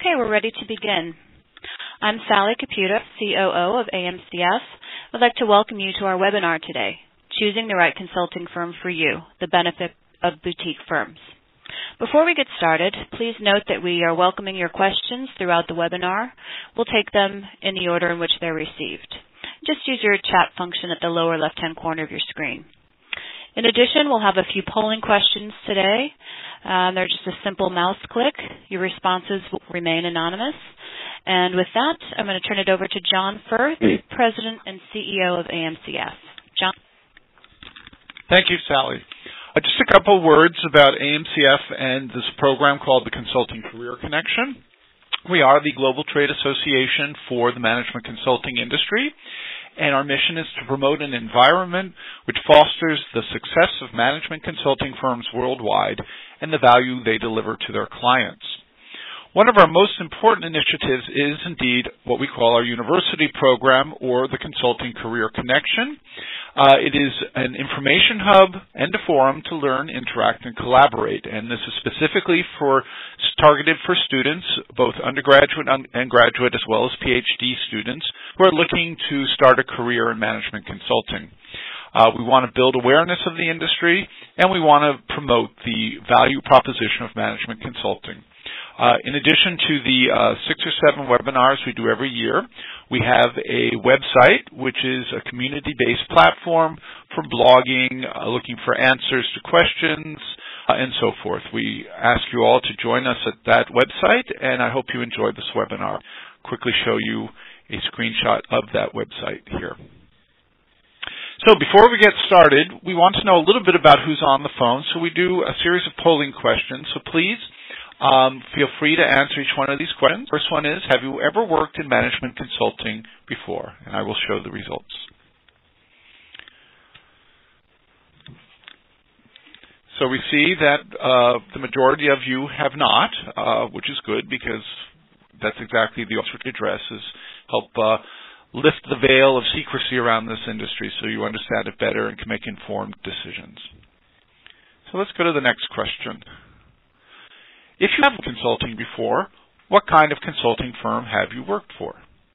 Okay, we're ready to begin. I'm Sally Caputa, COO of AMCS. I'd like to welcome you to our webinar today, Choosing the Right Consulting Firm for You, the Benefit of Boutique Firms. Before we get started, please note that we are welcoming your questions throughout the webinar. We'll take them in the order in which they're received. Just use your chat function at the lower left-hand corner of your screen. In addition, we'll have a few polling questions today. They're just a simple mouse click. Your responses will remain anonymous. And with that, I'm going to turn it over to John Firth, President and CEO of AMCS. John? Thank you, Sally. Just a couple words about AMCF and this program called the Consulting Career Connection. We are the Global Trade Association for the management consulting industry, and our mission is to promote an environment which fosters the success of management consulting firms worldwide and the value they deliver to their clients. One of our most important initiatives is indeed what we call our university program, or the Consulting Career Connection. It is an information hub and a forum to learn, interact, and collaborate. And this is specifically targeted for students, both undergraduate and graduate, as well as PhD students who are looking to start a career in management consulting. We want to build awareness of the industry, and we want to promote the value proposition of management consulting. In addition to the 6 or 7 webinars we do every year, we have a website which is a community-based platform for blogging, looking for answers to questions, and so forth. We ask you all to join us at that website, and I hope you enjoyed this webinar. Quickly show you a screenshot of that website here. So before we get started, we want to know a little bit about who's on the phone, so we do a series of polling questions. So please feel free to answer each one of these questions. First one is, have you ever worked in management consulting before? And I will show the results. So we see that the majority of you have not, which is good because that's exactly the objective address, is help lift the veil of secrecy around this industry so you understand it better and can make informed decisions. So let's go to the next question. If you have consulting before, what kind of consulting firm have you worked for?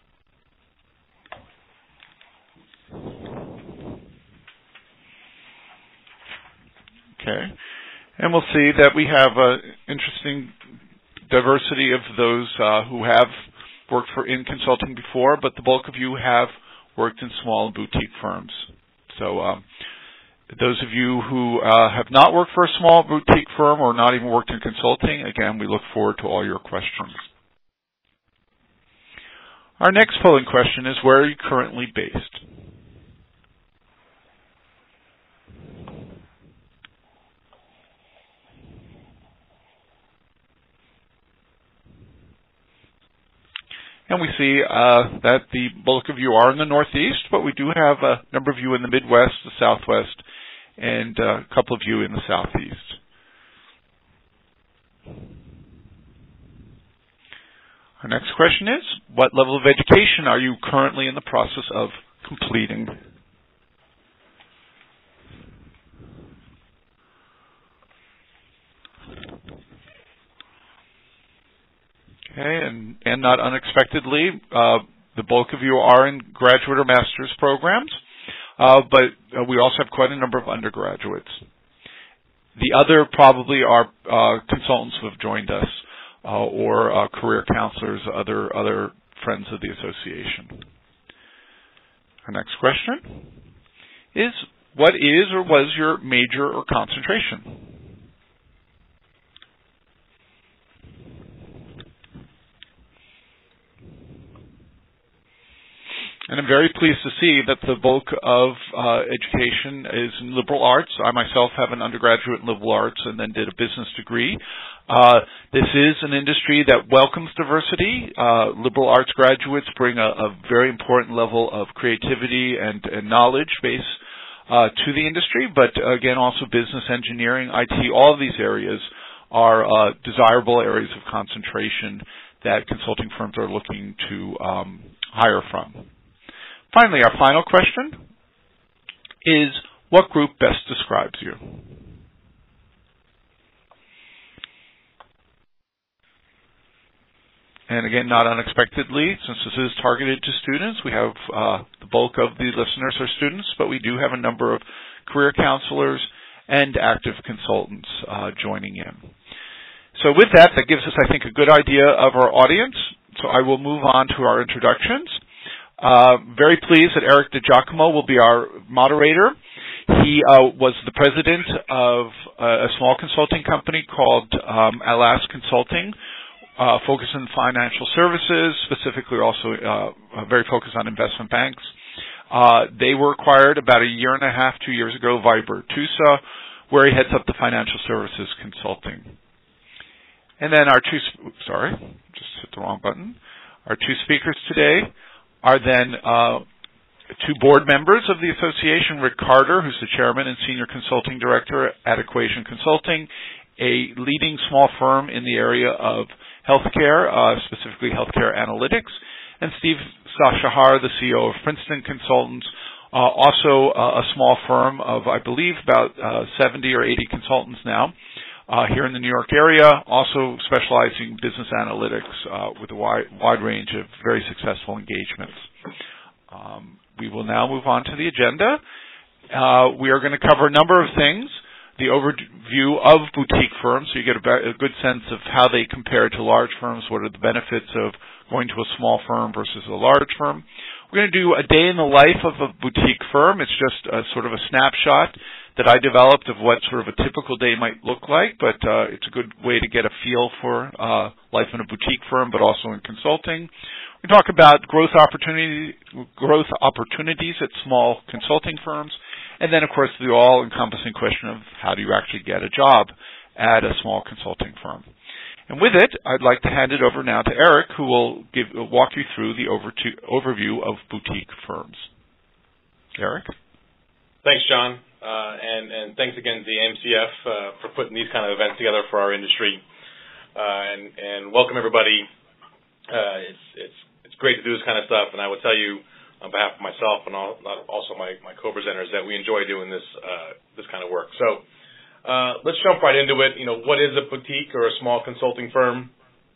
Okay. And we'll see that we have an interesting diversity of those who have worked in consulting before, but the bulk of you have worked in small boutique firms. So those of you who have not worked for a small boutique firm or not even worked in consulting, again, we look forward to all your questions. Our next polling question is, where are you currently based? And we see that the bulk of you are in the Northeast, but we do have a number of you in the Midwest, the Southwest, and a couple of you in the Southeast. Our next question is, what level of education are you currently in the process of completing? Okay, and not unexpectedly, the bulk of you are in graduate or master's programs, but we also have quite a number of undergraduates. The other probably are consultants who have joined us, or career counselors, other friends of the association. Our next question is, what is or was your major or concentration? And I'm very pleased to see that the bulk of education is in liberal arts. I myself have an undergraduate in liberal arts and then did a business degree. This is an industry that welcomes diversity. Liberal arts graduates bring a very important level of creativity and knowledge base to the industry, but again, also business, engineering, IT, all of these areas are desirable areas of concentration that consulting firms are looking to hire from. Finally, our final question is, what group best describes you? And again, not unexpectedly, since this is targeted to students, we have the bulk of the listeners are students, but we do have a number of career counselors and active consultants joining in. So with that gives us, I think, a good idea of our audience. So I will move on to our introductions. Very pleased that Eric DiGiacomo will be our moderator. He was the president of a small consulting company called Alas Consulting, focused on financial services, specifically also very focused on investment banks. They were acquired about a year and a half, 2 years ago by Virtusa, where he heads up the financial services consulting. And then our just hit the wrong button. Our two speakers today are then two board members of the association, Rick Carter, who's the chairman and senior consulting director at Equation Consulting, a leading small firm in the area of healthcare, specifically healthcare analytics, and Steve Shahar, the CEO of Princeton Consultants, also a small firm of, I believe, about 70 or 80 consultants now here in the New York area, also specializing in business analytics with a wide range of very successful engagements. We will now move on to the agenda. We are going to cover a number of things. The overview of boutique firms, so you get a good sense of how they compare to large firms, what are the benefits of going to a small firm versus a large firm. We're going to do a day in the life of a boutique firm. It's just a sort of a snapshot that I developed of what sort of a typical day might look like, but it's a good way to get a feel for life in a boutique firm, but also in consulting. We talk about growth opportunities at small consulting firms, and then, of course, the all-encompassing question of how do you actually get a job at a small consulting firm. And with it, I'd like to hand it over now to Eric, who will walk you through the overview of boutique firms. Eric? Thanks, John, and thanks again to the AMCF for putting these kind of events together for our industry. And welcome, everybody. It's great to do this kind of stuff, and I will tell you, on behalf of myself and also my co-presenters, that we enjoy doing this kind of work. So let's jump right into it. You know, what is a boutique or a small consulting firm?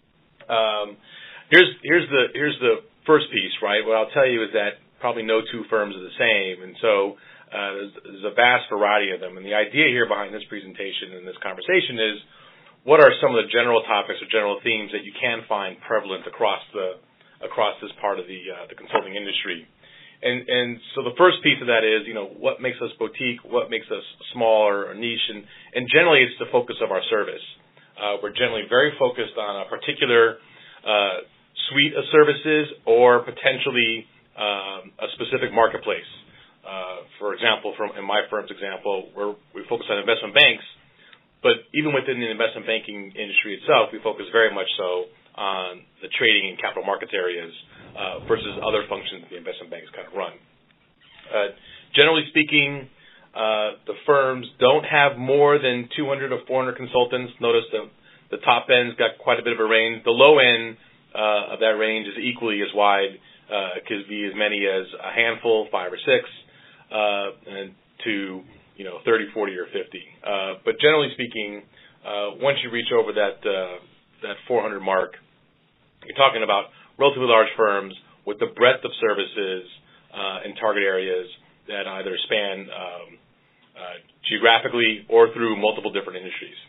Here's the first piece, right? What I'll tell you is that probably no two firms are the same, and so there's a vast variety of them. And the idea here behind this presentation and this conversation is, what are some of the general topics or general themes that you can find prevalent across this part of the consulting industry? And so the first piece of that is, you know, what makes us boutique, what makes us small or niche, and generally it's the focus of our service. We're generally very focused on a particular suite of services or potentially a specific marketplace. For example, in my firm's example, we focus on investment banks, but even within the investment banking industry itself, we focus very much so on the trading and capital markets areas versus other functions the investment banks kind of run. Generally speaking, the firms don't have more than 200 or 400 consultants. Notice the top end's got quite a bit of a range. The low end of that range is equally as wide. It could be as many as a handful, 5 or 6, and to 30, 40, or 50. But generally speaking, once you reach over that 400 mark, you're talking about relatively large firms with the breadth of services and target areas that either span geographically or through multiple different industries.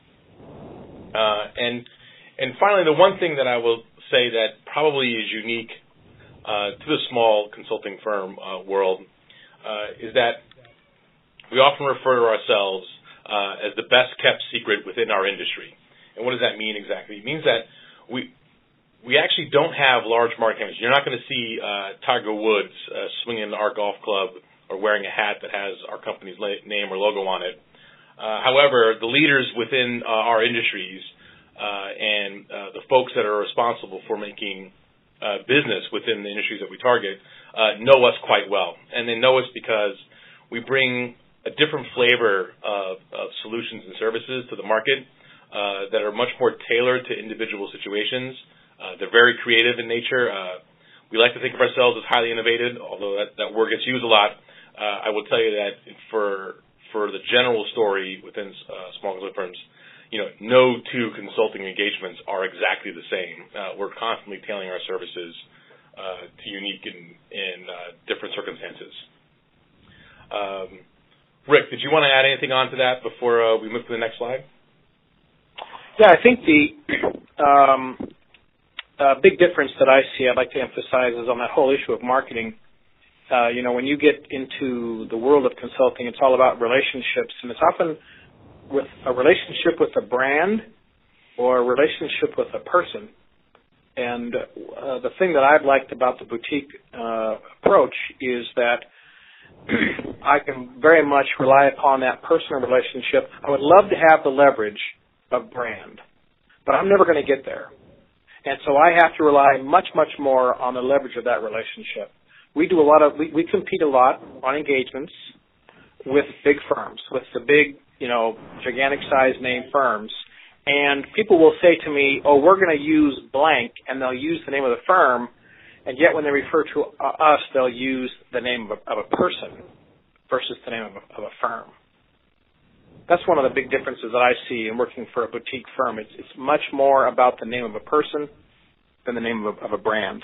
And finally, the one thing that I will say that probably is unique to the small consulting firm world is that we often refer to ourselves as the best kept secret within our industry. And what does that mean exactly? It means that we actually don't have large market campaigns. You're not going to see Tiger Woods swinging our golf club or wearing a hat that has our company's name or logo on it. However, the leaders within our industries and the folks that are responsible for making business within the industries that we target know us quite well. And they know us because we bring a different flavor of solutions and services to the market that are much more tailored to individual situations. They're very creative in nature. We like to think of ourselves as highly innovative, although that word gets used a lot. I will tell you that for the general story within small consulting firms, no two consulting engagements are exactly the same. We're constantly tailoring our services to unique and different circumstances. Rick, did you want to add anything on to that before we move to the next slide? Yeah, I think the big difference that I see, I'd like to emphasize, is on that whole issue of marketing. When you get into the world of consulting, it's all about relationships, and it's often with a relationship with a brand or a relationship with a person. And the thing that I've liked about the boutique approach is that I can very much rely upon that personal relationship. I would love to have the leverage of brand, but I'm never going to get there. And so I have to rely much, much more on the leverage of that relationship. We compete a lot on engagements with big firms, with the big, gigantic size name firms. And people will say to me, oh, we're going to use blank, and they'll use the name of the firm, and yet when they refer to us, they'll use the name of a person versus the name of a firm. That's one of the big differences that I see in working for a boutique firm. It's much more about the name of a person than the name of a brand.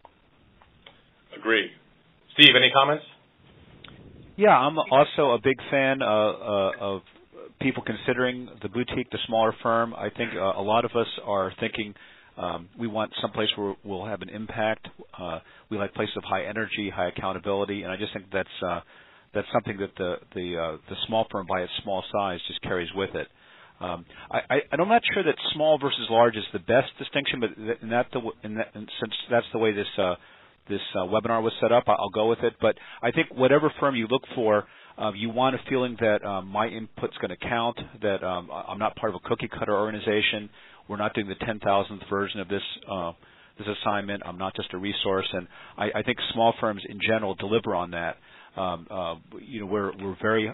Agree. Steve, any comments? Yeah, I'm also a big fan of people considering the boutique, the smaller firm. I think a lot of us are thinking we want someplace where we'll have an impact. We like places of high energy, high accountability, and I just think that's something that the small firm by its small size just carries with it. I'm not sure that small versus large is the best distinction, but since that's the way this webinar was set up, I'll go with it. But I think whatever firm you look for, you want a feeling that my input's going to count, that I'm not part of a cookie-cutter organization. We're not doing the 10,000th version of this assignment. I'm not just a resource. And I think small firms in general deliver on that. We're very,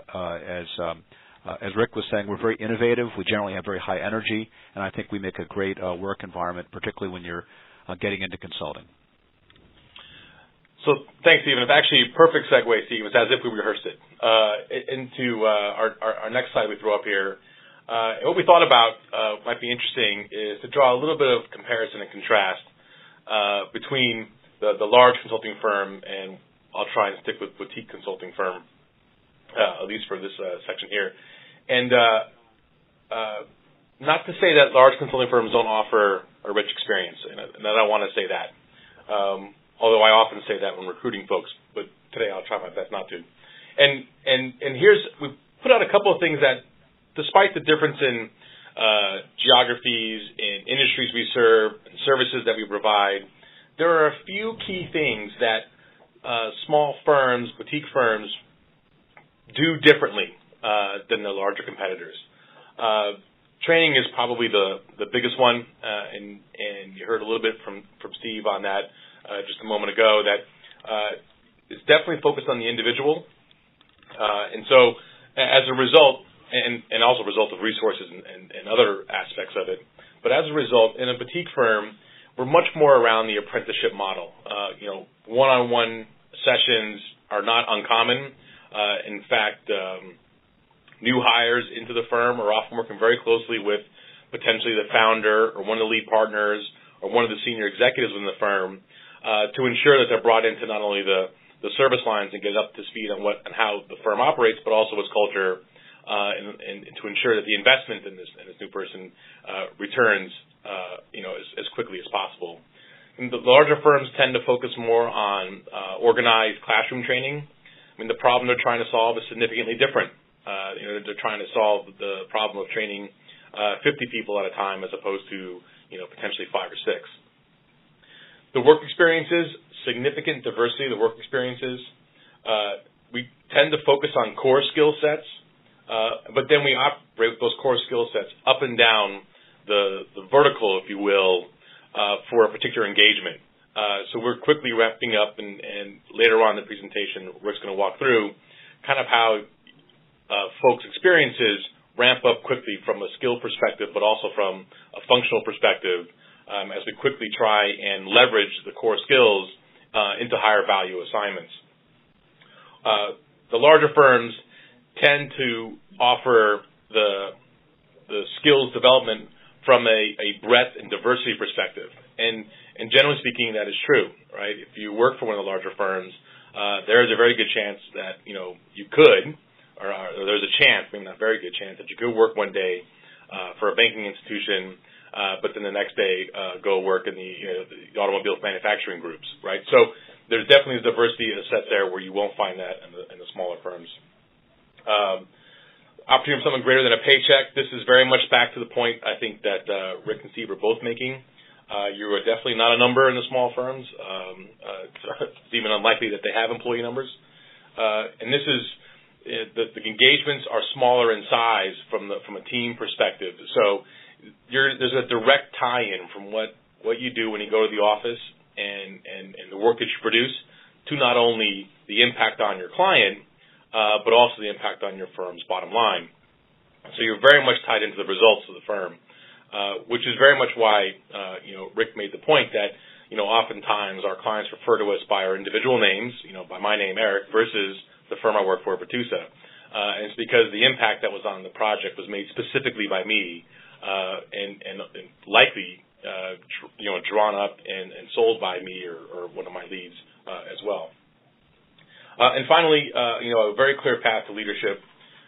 as Rick was saying, we're very innovative. We generally have very high energy, and I think we make a great work environment, particularly when you're getting into consulting. So thanks, Stephen. It's actually a perfect segue, Steve. It's as if we rehearsed it into our next slide we throw up here. And what we thought about might be interesting is to draw a little bit of comparison and contrast between the large consulting firm, and I'll try and stick with boutique consulting firm, at least for this section here. And not to say that large consulting firms don't offer a rich experience, and I don't want to say that. Although I often say that when recruiting folks, but today I'll try my best not to. And we put out a couple of things that, despite the difference in geographies, in industries we serve, and services that we provide, there are a few key things that small firms, boutique firms, do differently than the larger competitors. Training is probably the biggest one, and you heard a little bit from Steve on that just a moment ago, that it's definitely focused on the individual. And so as a result, and also a result of resources and other aspects of it, but as a result, in a boutique firm, we're much more around the apprenticeship model. One-on-one sessions are not uncommon. In fact, new hires into the firm are often working very closely with potentially the founder or one of the lead partners or one of the senior executives in the firm to ensure that they're brought into not only the service lines and get up to speed on how the firm operates, but also its culture, and to ensure that the investment in this new person returns as quickly as possible. And the larger firms tend to focus more on organized classroom training. I mean, the problem they're trying to solve is significantly different. They're trying to solve the problem of training 50 people at a time as opposed to potentially 5 or 6. The work experiences, significant diversity of the work experiences. We tend to focus on core skill sets, but then we operate those core skill sets up and down the vertical, if you will, for a particular engagement. So we're quickly wrapping up, and later on in the presentation, Rick's going to walk through kind of how folks' experiences ramp up quickly from a skill perspective, but also from a functional perspective, as we quickly try and leverage the core skills into higher value assignments. The larger firms tend to offer the the skills development from a breadth and diversity perspective. And generally speaking, that is true, right? If you work for one of the larger firms, there is a very good chance that, you could, or there's a chance, maybe not very good chance, that you could work one day for a banking institution, but then the next day go work in the automobile manufacturing groups, right? So there's definitely a diversity set there where you won't find that in the smaller firms. Opportunity for something greater than a paycheck. This is very much back to the point I think that Rick and Steve are both making. You are definitely not a number in the small firms. It's even unlikely that they have employee numbers. And this is the engagements are smaller in size from a team perspective. So there's a direct tie-in from what you do when you go to the office and the work that you produce to not only the impact on your client, but also the impact on your firm's bottom line. So you're very much tied into the results of the firm, which is very much why, Rick made the point that, oftentimes our clients refer to us by our individual names, by my name, Eric, versus the firm I work for, Bertusa. And it's because the impact that was on the project was made specifically by me, and likely, drawn up and sold by me or one of my leads, as well. And finally, a very clear path to leadership.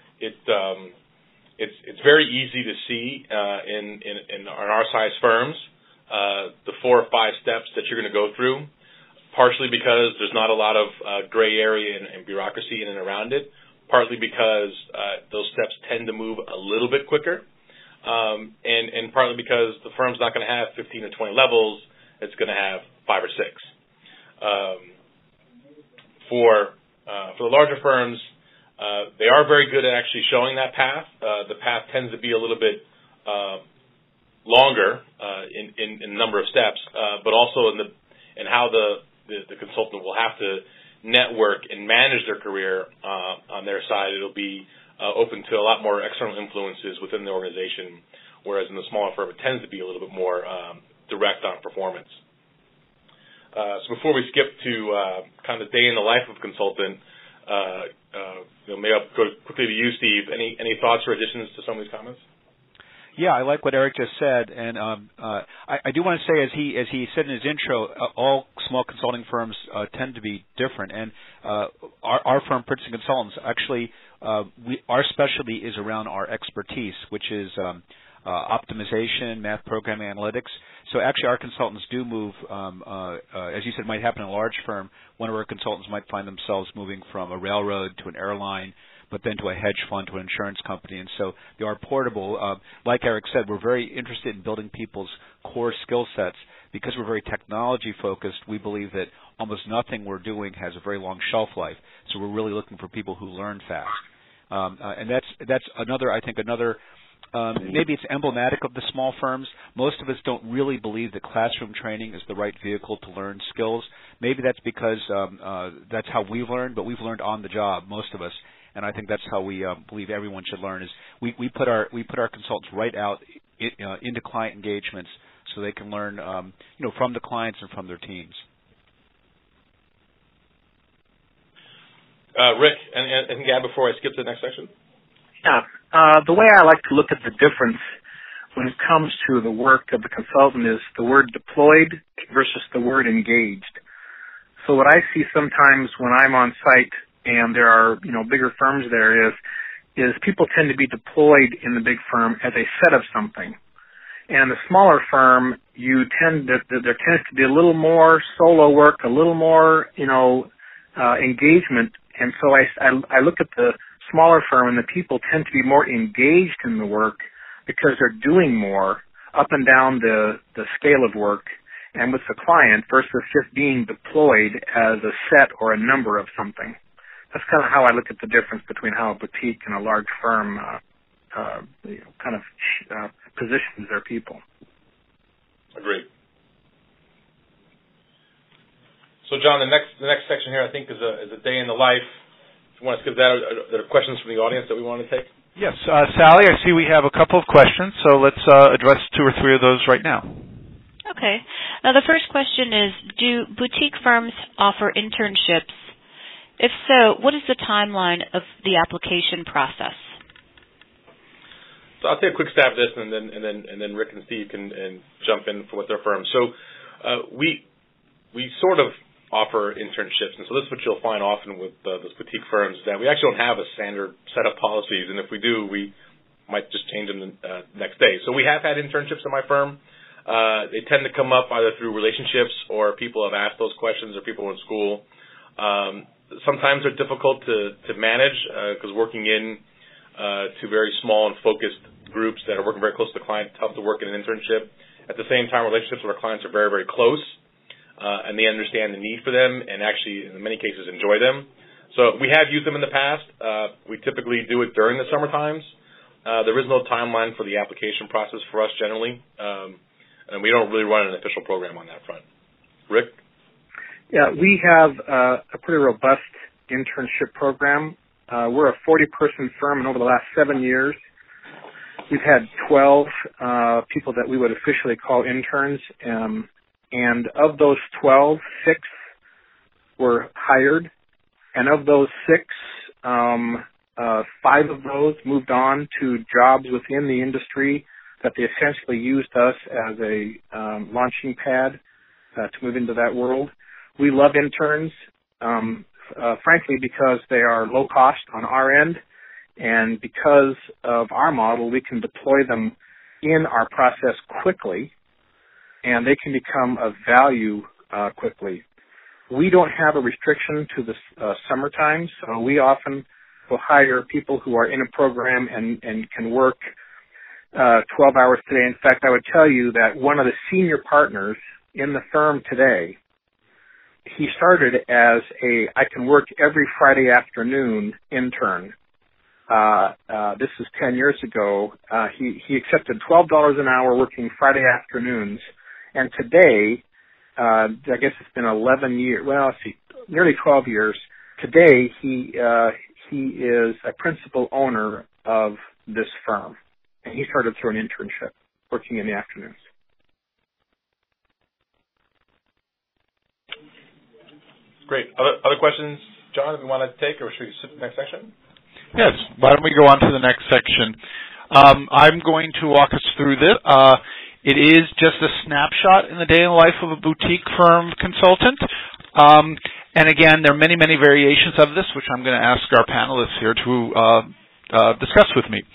It's very easy to see in our size firms the 4 or 5 steps that you're going to go through. Partially because there's not a lot of gray area and bureaucracy in and around it. Partly because those steps tend to move a little bit quicker, and partly because the firm's not going to have 15 or 20 levels. It's going to have 5 or 6. For the larger firms, they are very good at actually showing that path. The path tends to be a little bit longer in number of steps, but also in how the consultant will have to network and manage their career on their side. It'll be open to a lot more external influences within the organization, whereas in the smaller firm it tends to be a little bit more direct on performance. So before we skip to kind of the day in the life of a consultant, maybe I'll go quickly to you, Steve. Any thoughts or additions to some of these comments? Yeah, I like what Eric just said, and I do want to say, as he said in his intro, all small consulting firms tend to be different, and our firm, Princeton Consultants, actually, our specialty is around our expertise, which is optimization, math programming, analytics. So actually, our consultants do move, as you said, might happen in a large firm. One of our consultants might find themselves moving from a railroad to an airline, but then to a hedge fund, to an insurance company. And so they are portable. Like Eric said, we're very interested in building people's core skill sets. Because we're very technology focused, we believe that almost nothing we're doing has a very long shelf life. So we're really looking for people who learn fast. And that's another, maybe it's emblematic of the small firms. Most of us don't really believe that classroom training is the right vehicle to learn skills. Maybe that's because that's how we've learned, but we've learned on the job, most of us. And I think that's how we believe everyone should learn. Is we put our consultants right out into client engagements so they can learn from the clients and from their teams. Rick, anything to add before I skip to the next section? Yeah. The way I like to look at the difference when it comes to the work of the consultant is the word deployed versus the word engaged. So what I see sometimes when I'm on site and there are, bigger firms there is people tend to be deployed in the big firm as a set of something. And the smaller firm, there tends to be a little more solo work, a little more, engagement. And so I look at the smaller firm and the people tend to be more engaged in the work because they're doing more up and down the scale of work and with the client versus just being deployed as a set or a number of something. That's kind of how I look at the difference between how a boutique and a large firm positions their people. Agreed. So, John, the next section here, I think, is a day in the life. If you want to skip that, are there questions from the audience that we want to take? Yes, Sally, I see we have a couple of questions, so let's address 2 or 3 of those right now. Okay. Now, the first question is, do boutique firms offer internships? If so, what is the timeline of the application process? So I'll take a quick stab at this, and then Rick and Steve can jump in for what their firms. So we sort of offer internships, and so this is what you'll find often with those boutique firms, that we actually don't have a standard set of policies, and if we do, we might just change them the next day. So we have had internships in my firm. They tend to come up either through relationships or people have asked those questions or people in school. Sometimes they're difficult to manage because working in to very small and focused groups that are working very close to the client, tough to work in an internship. At the same time, relationships with our clients are very, very close. And they understand the need for them and actually, in many cases, enjoy them. So we have used them in the past. We typically do it during the summer times. There is no timeline for the application process for us generally, and we don't really run an official program on that front. Rick? Yeah, we have a pretty robust internship program. We're a 40-person firm, and over the last 7 years, we've had 12 people that we would officially call interns. And of those 12, 6 were hired. And of those 6, 5 of those moved on to jobs within the industry that they essentially used us as a launching pad to move into that world. We love interns, frankly, because they are low cost on our end. And because of our model, we can deploy them in our process quickly, and they can become of value quickly. We don't have a restriction to the summertime, so we often will hire people who are in a program and can work 12 hours today. In fact, I would tell you that one of the senior partners in the firm today, he started as a I can work every Friday afternoon intern. This is 10 years ago. He accepted $12 an hour working Friday afternoons. And today, I guess it's been 11 years, well, let's see, nearly 12 years. Today, he is a principal owner of this firm. And he started through an internship, working in the afternoons. Great. Other questions, John, that we want to take, or should we skip the next section? Yes. Why don't we go on to the next section? I'm going to walk us through this. It is just a snapshot in the day in the life of a boutique firm consultant. And again, there are many, many variations of this, which I'm going to ask our panelists here to discuss with me.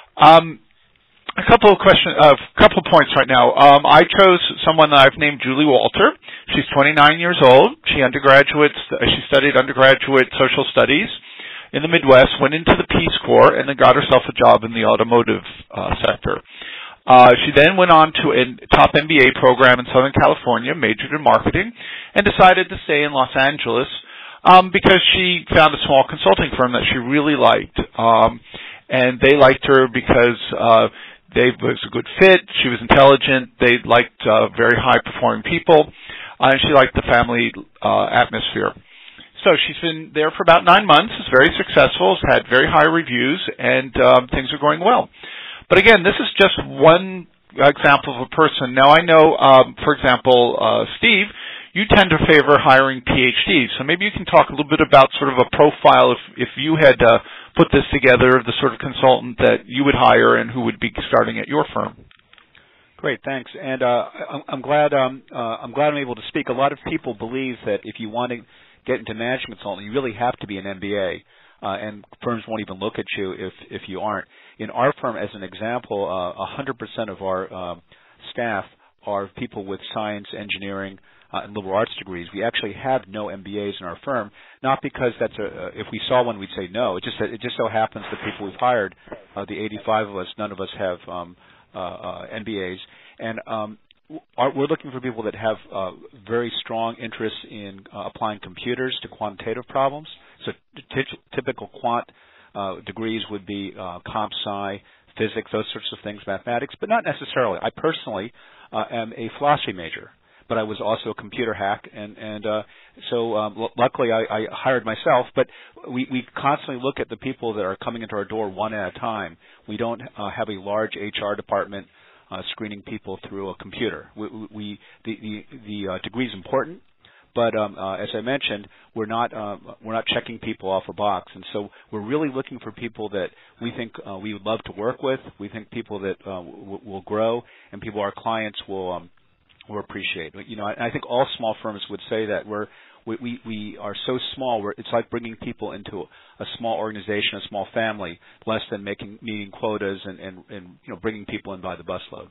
A couple of points right now. I chose someone that I've named Julie Walter. She's 29 years old. She studied undergraduate social studies in the Midwest, went into the Peace Corps, and then got herself a job in the automotive sector. She then went on to a top MBA program in Southern California, majored in marketing, and decided to stay in Los Angeles because she found a small consulting firm that she really liked. And they liked her because they was a good fit, she was intelligent, they liked very high-performing people, and she liked the family atmosphere. So she's been there for about 9 months, is very successful, has had very high reviews, and things are going well. But again, this is just one example of a person. Now I know, for example, Steve, you tend to favor hiring PhDs. So maybe you can talk a little bit about sort of a profile if you had put this together, the sort of consultant that you would hire and who would be starting at your firm. Great, thanks. And I'm glad I'm able to speak. A lot of people believe that if you want to get into management consulting, you really have to be an MBA. And firms won't even look at you if you aren't. In our firm, as an example, 100% of our staff are people with science, engineering, and liberal arts degrees. We actually have no MBAs in our firm, not because if we saw one, we'd say no. It just so happens that people we've hired, the 85 of us, none of us have MBAs, and we're looking for people that have very strong interest in applying computers to quantitative problems. So typical quant degrees would be comp sci, physics, those sorts of things, mathematics, but not necessarily. I personally am a philosophy major, but I was also a computer hack, and so luckily I hired myself. But we constantly look at the people that are coming into our door one at a time. We don't have a large HR department screening people through a computer. The degree is important, But as I mentioned, we're not checking people off a box, and so we're really looking for people that we think we would love to work with. We think people that will grow, and people our clients will appreciate. I think all small firms would say that we are so small. It's like bringing people into a small organization, a small family, less than meeting quotas and bringing people in by the busload.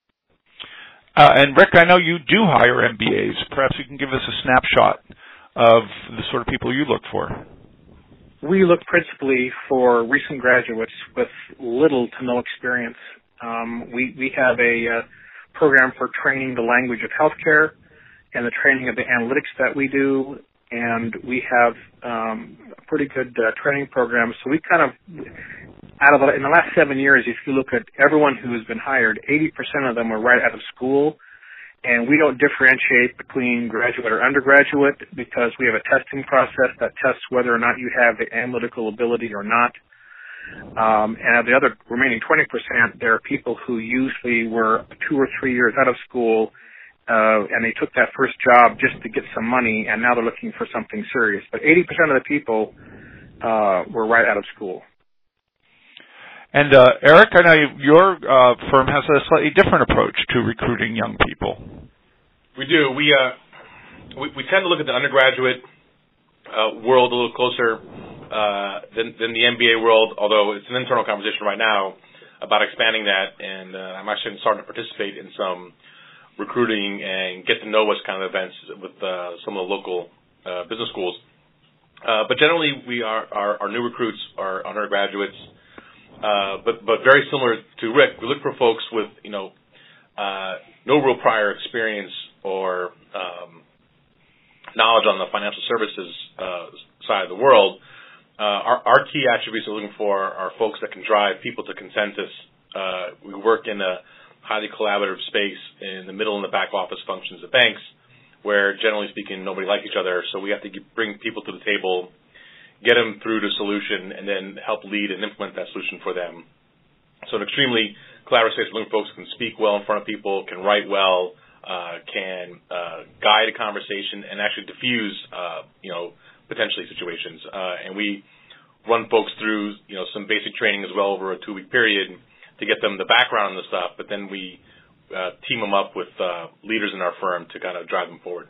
And Rick, I know you do hire MBAs. Perhaps you can give us a snapshot of the sort of people you look for. We look principally for recent graduates with little to no experience. We have a program for training the language of healthcare and the training of the analytics that we do, and we have a pretty good training program. So we kind of, in the last 7 years, if you look at everyone who has been hired, 80% of them are right out of school, and we don't differentiate between graduate or undergraduate because we have a testing process that tests whether or not you have the analytical ability or not. And the other remaining 20%, there are people who usually were 2 or 3 years out of school, and they took that first job just to get some money, and now they're looking for something serious. But 80% of the people were right out of school. And Eric, I know your firm has a slightly different approach to recruiting young people. We do. We tend to look at the undergraduate world a little closer than the MBA world, although it's an internal conversation right now about expanding that, and I'm actually starting to participate in some recruiting and get to know us kind of events with some of the local business schools. But generally, our new recruits are undergraduates, but very similar to Rick. We look for folks with no real prior experience or knowledge on the financial services side of the world. Our key attributes we're looking for are folks that can drive people to consensus. We work in a highly collaborative space in the middle and the back office functions of banks, where generally speaking nobody likes each other. So we have to bring people to the table, get them through the solution, and then help lead and implement that solution for them. So an extremely collaborative space, looking for folks who can speak well in front of people, can write well, can guide a conversation, and actually diffuse potentially situations. And we run folks through some basic training as well over a 2-week period to get them the background on the stuff, but then we team them up with leaders in our firm to kind of drive them forward.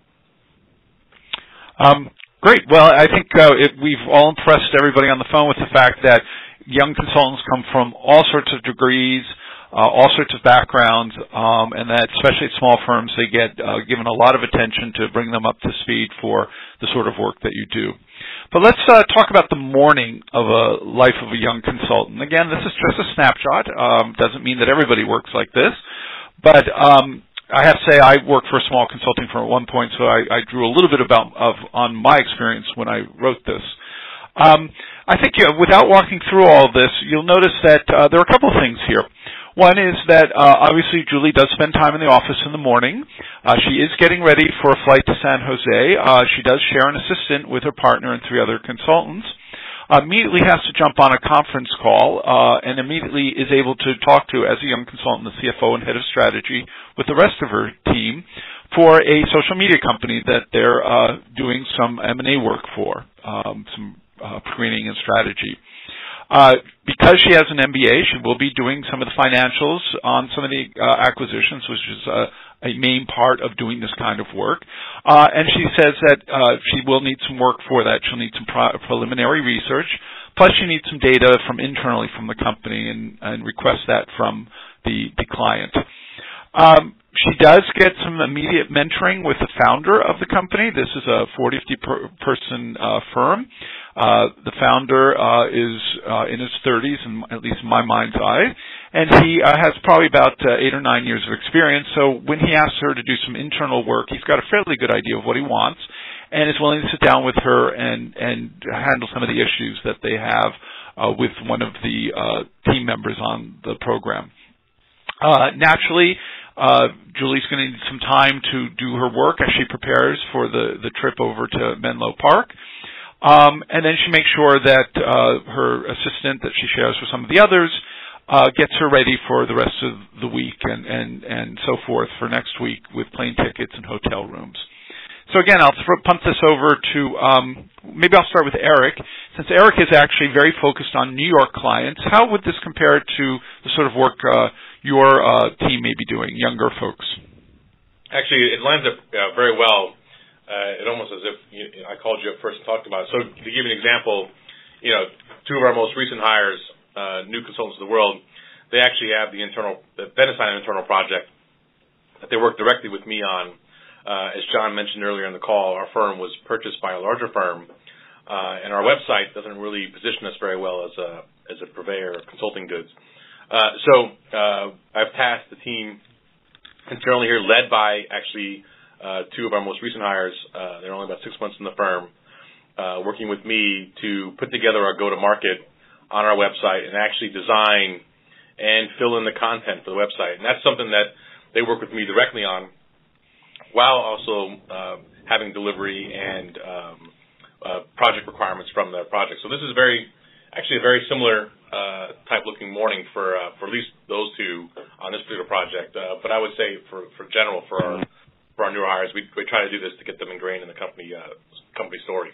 Great. Well, I think we've all impressed everybody on the phone with the fact that young consultants come from all sorts of degrees, all sorts of backgrounds, and that especially at small firms they get given a lot of attention to bring them up to speed for the sort of work that you do. But let's talk about the morning of a life of a young consultant. Again, this is just a snapshot. Doesn't mean that everybody works like this. But I have to say I worked for a small consulting firm at one point, so I drew a little bit on my experience when I wrote this. I think without walking through all of this, you'll notice that there are a couple of things here. One is that obviously Julie does spend time in the office in the morning. She is getting ready for a flight to San Jose. She does share an assistant with her partner and 3 other consultants. Immediately has to jump on a conference call and immediately is able to talk to, as a young consultant, the CFO and head of strategy with the rest of her team for a social media company that they're doing some M&A work for, some screening and strategy. Because she has an MBA, she will be doing some of the financials on some of the acquisitions, which is a main part of doing this kind of work. And she says that she will need some work for that. She'll need some preliminary research. Plus, she needs some data from internally from the company and request that from the client. She does get some immediate mentoring with the founder of the company. This is a 40-50-person firm. The founder is in his 30s, at least in my mind's eye, and he has probably about 8 or 9 years of experience. So when he asks her to do some internal work, he's got a fairly good idea of what he wants and is willing to sit down with her and handle some of the issues that they have with one of the team members on the program. Naturally, Julie's going to need some time to do her work as she prepares for the trip over to Menlo Park. And then she makes sure that her assistant that she shares with some of the others gets her ready for the rest of the week and so forth for next week with plane tickets and hotel rooms. So again, I'll pump this over to, maybe I'll start with Eric. Since Eric is actually very focused on New York clients, how would this compare to the sort of work your team may be doing, younger folks? Actually, it lines up very well. It almost as if I called you up first and talked about it. So to give you an example, two of our most recent hires, new consultants of the world, they actually have been assigned an internal project that they work directly with me on. As John mentioned earlier in the call, our firm was purchased by a larger firm, and our website doesn't really position us very well as a purveyor of consulting goods. So I've tasked the team internally here, led by actually two of our most recent hires. They're only about 6 months in the firm, working with me to put together our go-to-market on our website and actually design and fill in the content for the website. And that's something that they work with me directly on, while also having delivery and project requirements from the project. So this is actually a very similar type looking morning for at least those two on this particular project. But I would say for our newer hires, we try to do this to get them ingrained in the company story.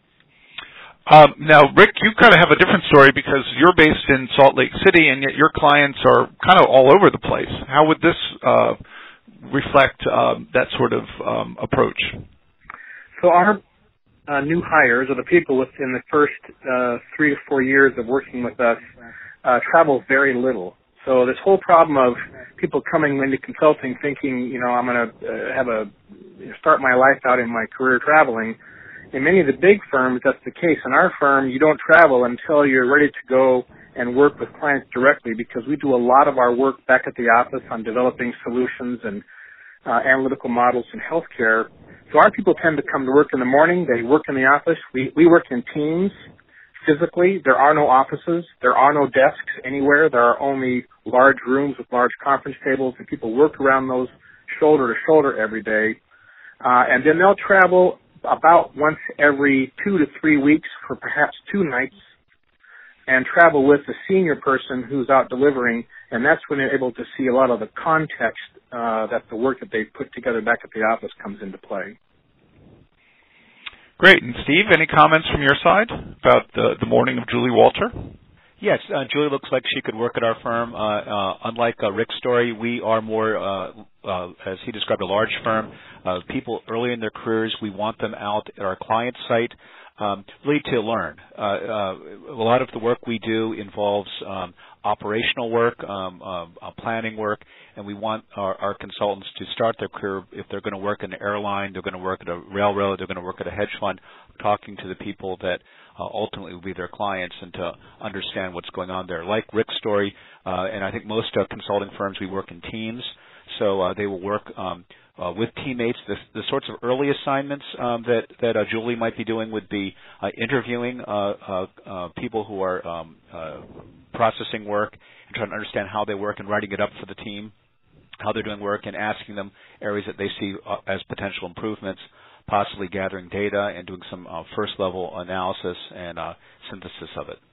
Now, Rick, you kind of have a different story because you're based in Salt Lake City, and yet your clients are kind of all over the place. How would this reflect that sort of approach? So our new hires, or the people within the first 3 to 4 years of working with us, travel very little. So this whole problem of people coming into consulting thinking, I'm going to start my life out in my career traveling. In many of the big firms, that's the case. In our firm, you don't travel until you're ready to go and work with clients directly, because we do a lot of our work back at the office on developing solutions and analytical models in healthcare. So our people tend to come to work in the morning. They work in the office. We work in teams physically. There are no offices. There are no desks anywhere. There are only large rooms with large conference tables, and people work around those shoulder to shoulder every day. And then they'll travel about once every 2 to 3 weeks for perhaps 2 nights, and travel with the senior person who's out delivering, and that's when they're able to see a lot of the context that the work that they put together back at the office comes into play. Great. And Steve, any comments from your side about the morning of Julie Walter? Yes, Julie looks like she could work at our firm. Unlike Rick's story, we are more, as he described, a large firm. People early in their careers, we want them out at our client site, really to learn. A lot of the work we do involves operational work, planning work, and we want our consultants to start their career, if they're going to work in an airline, they're going to work at a railroad, they're going to work at a hedge fund, talking to the people that ultimately will be their clients, and to understand what's going on there. Like Rick's story, and I think most consulting firms, we work in teams, so they will work with teammates. The sorts of early assignments that Julie might be doing would be interviewing people who are processing work and trying to understand how they work, and writing it up for the team, how they're doing work, and asking them areas that they see as potential improvements, possibly gathering data and doing some first-level analysis and synthesis of it.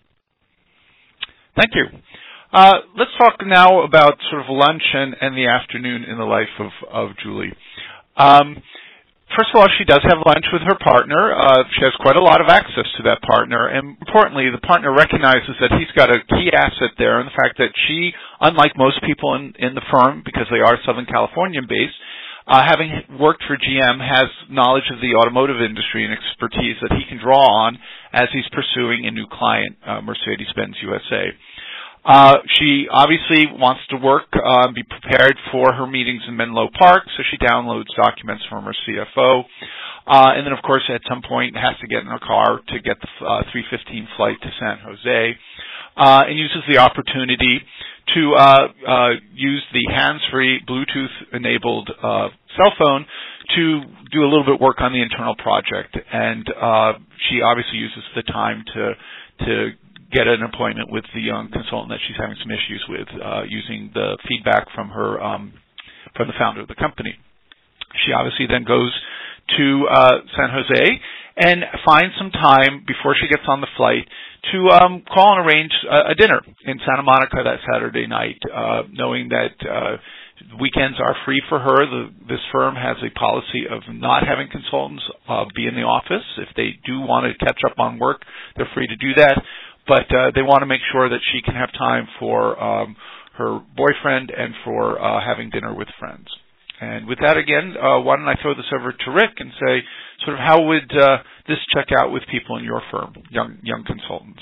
Thank you. Let's talk now about sort of lunch and the afternoon in the life of Julie. First of all, she does have lunch with her partner. She has quite a lot of access to that partner, and importantly, the partner recognizes that he's got a key asset there, and the fact that she, unlike most people in the firm, because they are Southern Californian-based, having worked for GM, has knowledge of the automotive industry and expertise that he can draw on as he's pursuing a new client, Mercedes-Benz USA. She obviously wants to work, be prepared for her meetings in Menlo Park, so she downloads documents from her CFO. And then, of course, at some point has to get in her car to get the 3:15 flight to San Jose, and uses the opportunity to use the hands-free, Bluetooth-enabled cell phone to do a little bit of work on the internal project. And she obviously uses the time to get an appointment with the young consultant that she's having some issues with, using the feedback from her from the founder of the company. She obviously then goes to San Jose and finds some time before she gets on the flight to call and arrange a dinner in Santa Monica that Saturday night, knowing that Weekends are free for her. This firm has a policy of not having consultants be in the office. If they do want to catch up on work, they're free to do that. But they want to make sure that she can have time for her boyfriend and for having dinner with friends. And with that, again, why don't I throw this over to Rick and say, sort of, how would this check out with people in your firm, young consultants?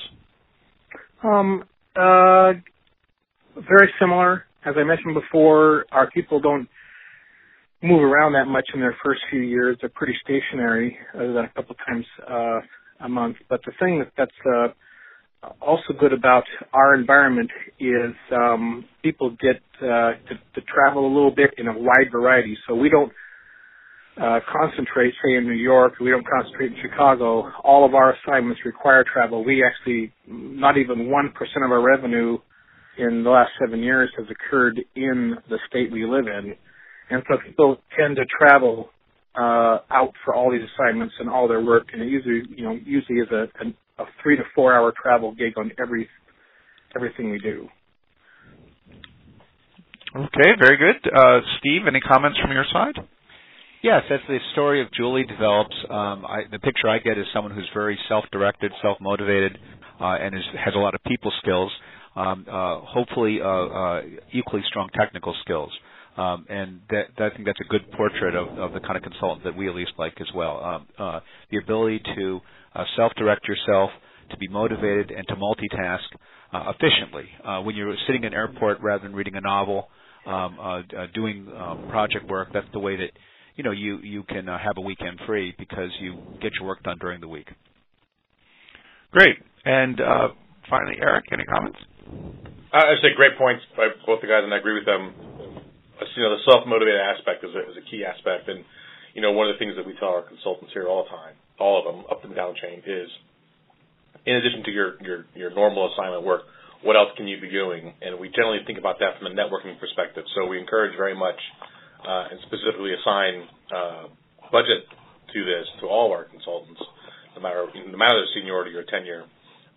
Very similar. As I mentioned before, our people don't move around that much in their first few years. They're pretty stationary, other than a couple times a month. But the thing that's also good about our environment is people get to travel a little bit in a wide variety. So we don't concentrate, say, in New York. We don't concentrate in Chicago. All of our assignments require travel. We actually, not even 1% of our revenue in the last 7 years has occurred in the state we live in. And so people tend to travel out for all these assignments and all their work, and it usually is a 3 to 4 hour travel gig on everything we do. Okay, very good. Steve, any comments from your side? Yes, as the story of Julie develops, the picture I get is someone who's very self-directed, self-motivated, and has a lot of people skills. Hopefully equally strong technical skills. And I think that's a good portrait of the kind of consultant that we at least like as well. The ability to self-direct yourself, to be motivated, and to multitask efficiently. When you're sitting in an airport rather than reading a novel, doing project work, that's the way that you can have a weekend free because you get your work done during the week. Great. And finally, Eric, any comments? I'd say great points by both the guys, and I agree with them. The self-motivated aspect is a key aspect, and one of the things that we tell our consultants here all the time, all of them, up and down chain, is in addition to your normal assignment work, what else can you be doing? And we generally think about that from a networking perspective. So we encourage very much, and specifically assign budget to this to all of our consultants, no matter their seniority or tenure.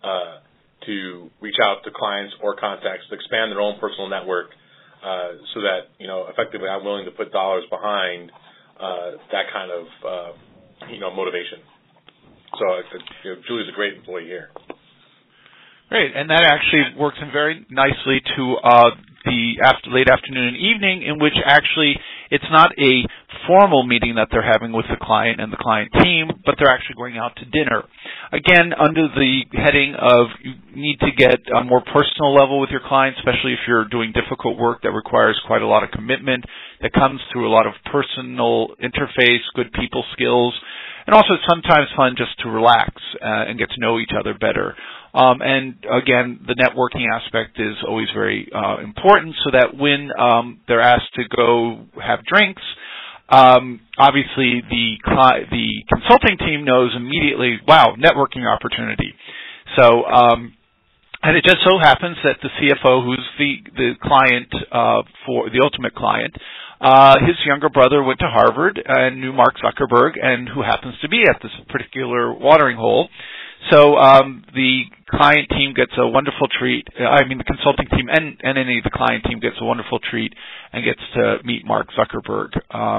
To reach out to clients or contacts to expand their own personal network so that, effectively I'm willing to put dollars behind that kind of, motivation. So Julie's a great employee here. Great, and that actually works in very nicely to the late afternoon and evening, in which actually it's not a formal meeting that they're having with the client and the client team, but they're actually going out to dinner. Again, under the heading of you need to get a more personal level with your client, especially if you're doing difficult work that requires quite a lot of commitment, that comes through a lot of personal interface, good people skills, and also it's sometimes fun just to relax and get to know each other better. And again, the networking aspect is always very important, so that when they're asked to go have drinks, obviously the consulting team knows immediately, wow, networking opportunity. So, and it just so happens that the CFO, who's the client for the ultimate client, his younger brother went to Harvard and knew Mark Zuckerberg, and who happens to be at this particular watering hole. So the client team gets a wonderful treat. The consulting team and any of the client team gets a wonderful treat and gets to meet Mark Zuckerberg.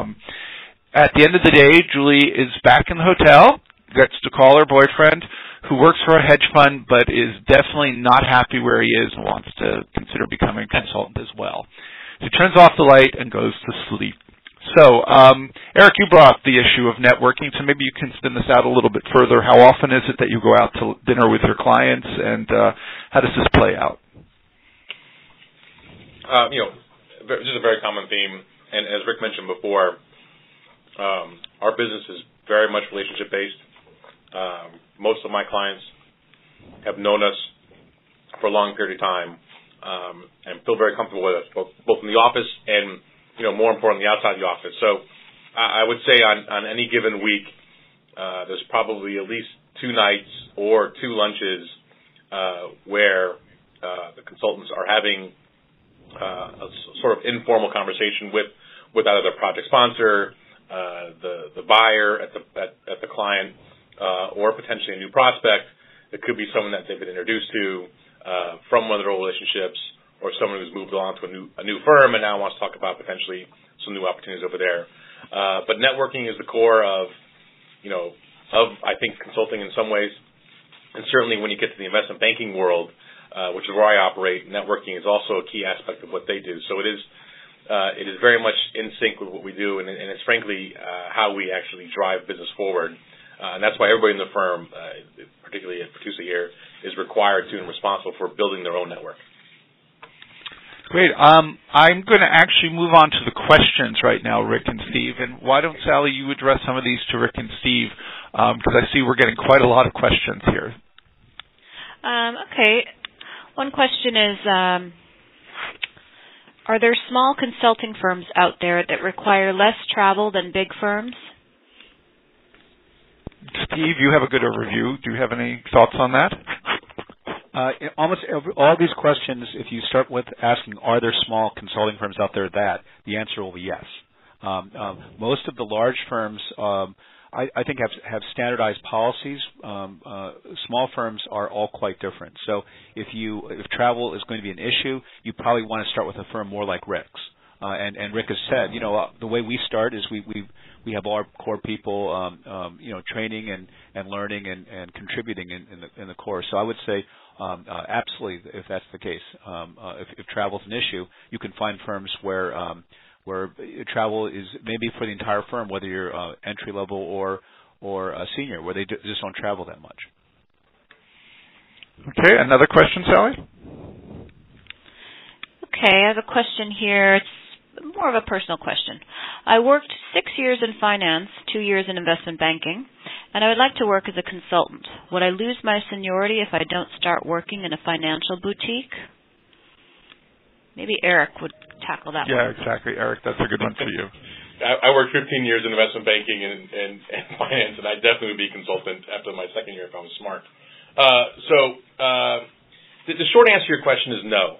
At the end of the day, Julie is back in the hotel, gets to call her boyfriend, who works for a hedge fund but is definitely not happy where he is and wants to consider becoming a consultant as well. He turns off the light and goes to sleep. So, Eric, you brought up the issue of networking, so maybe you can spin this out a little bit further. How often is it that you go out to dinner with your clients, and how does this play out? This is a very common theme, and as Rick mentioned before, our business is very much relationship-based. Most of my clients have known us for a long period of time and feel very comfortable with us, both in the office and more importantly, outside the office. So I would say on any given week, there's probably at least 2 nights or 2 lunches where the consultants are having a sort of informal conversation with either the project sponsor, the buyer at the client, or potentially a new prospect. It could be someone that they've been introduced to from one of their old relationships, or someone who's moved on to a new firm and now wants to talk about potentially some new opportunities over there. But networking is the core of I think consulting in some ways, and certainly when you get to the investment banking world, which is where I operate, networking is also a key aspect of what they do. So it is very much in sync with what we do, and it's frankly how we actually drive business forward. And that's why everybody in the firm, particularly at Pertusa here, is required to and responsible for building their own network. Great. I'm going to actually move on to the questions right now, Rick and Steve. And why don't, Sally, you address some of these to Rick and Steve, because I see we're getting quite a lot of questions here. Okay. One question is, are there small consulting firms out there that require less travel than big firms? Steve, you have a good overview. Do you have any thoughts on that? All these questions, if you start with asking, are there small consulting firms out there the answer will be yes. Most of the large firms, I think, have standardized policies. Small firms are all quite different. So if travel is going to be an issue, you probably want to start with a firm more like Rick's. And Rick has said, the way we start is we have our core people, training and learning and contributing in the course. So I would say, absolutely, if that's the case, if travel is an issue, you can find firms where travel is maybe for the entire firm, whether you're entry level or a senior, where they just don't travel that much. Okay, another question, Sally? Okay, I have a question here. It's more of a personal question. I worked 6 years in finance, 2 years in investment banking, and I would like to work as a consultant. Would I lose my seniority if I don't start working in a financial boutique? Maybe Eric would tackle that one. Yeah, exactly. Eric, that's a good one for you. I worked 15 years in investment banking and finance, and I definitely would be a consultant after my second year if I was smart. The short answer to your question is no.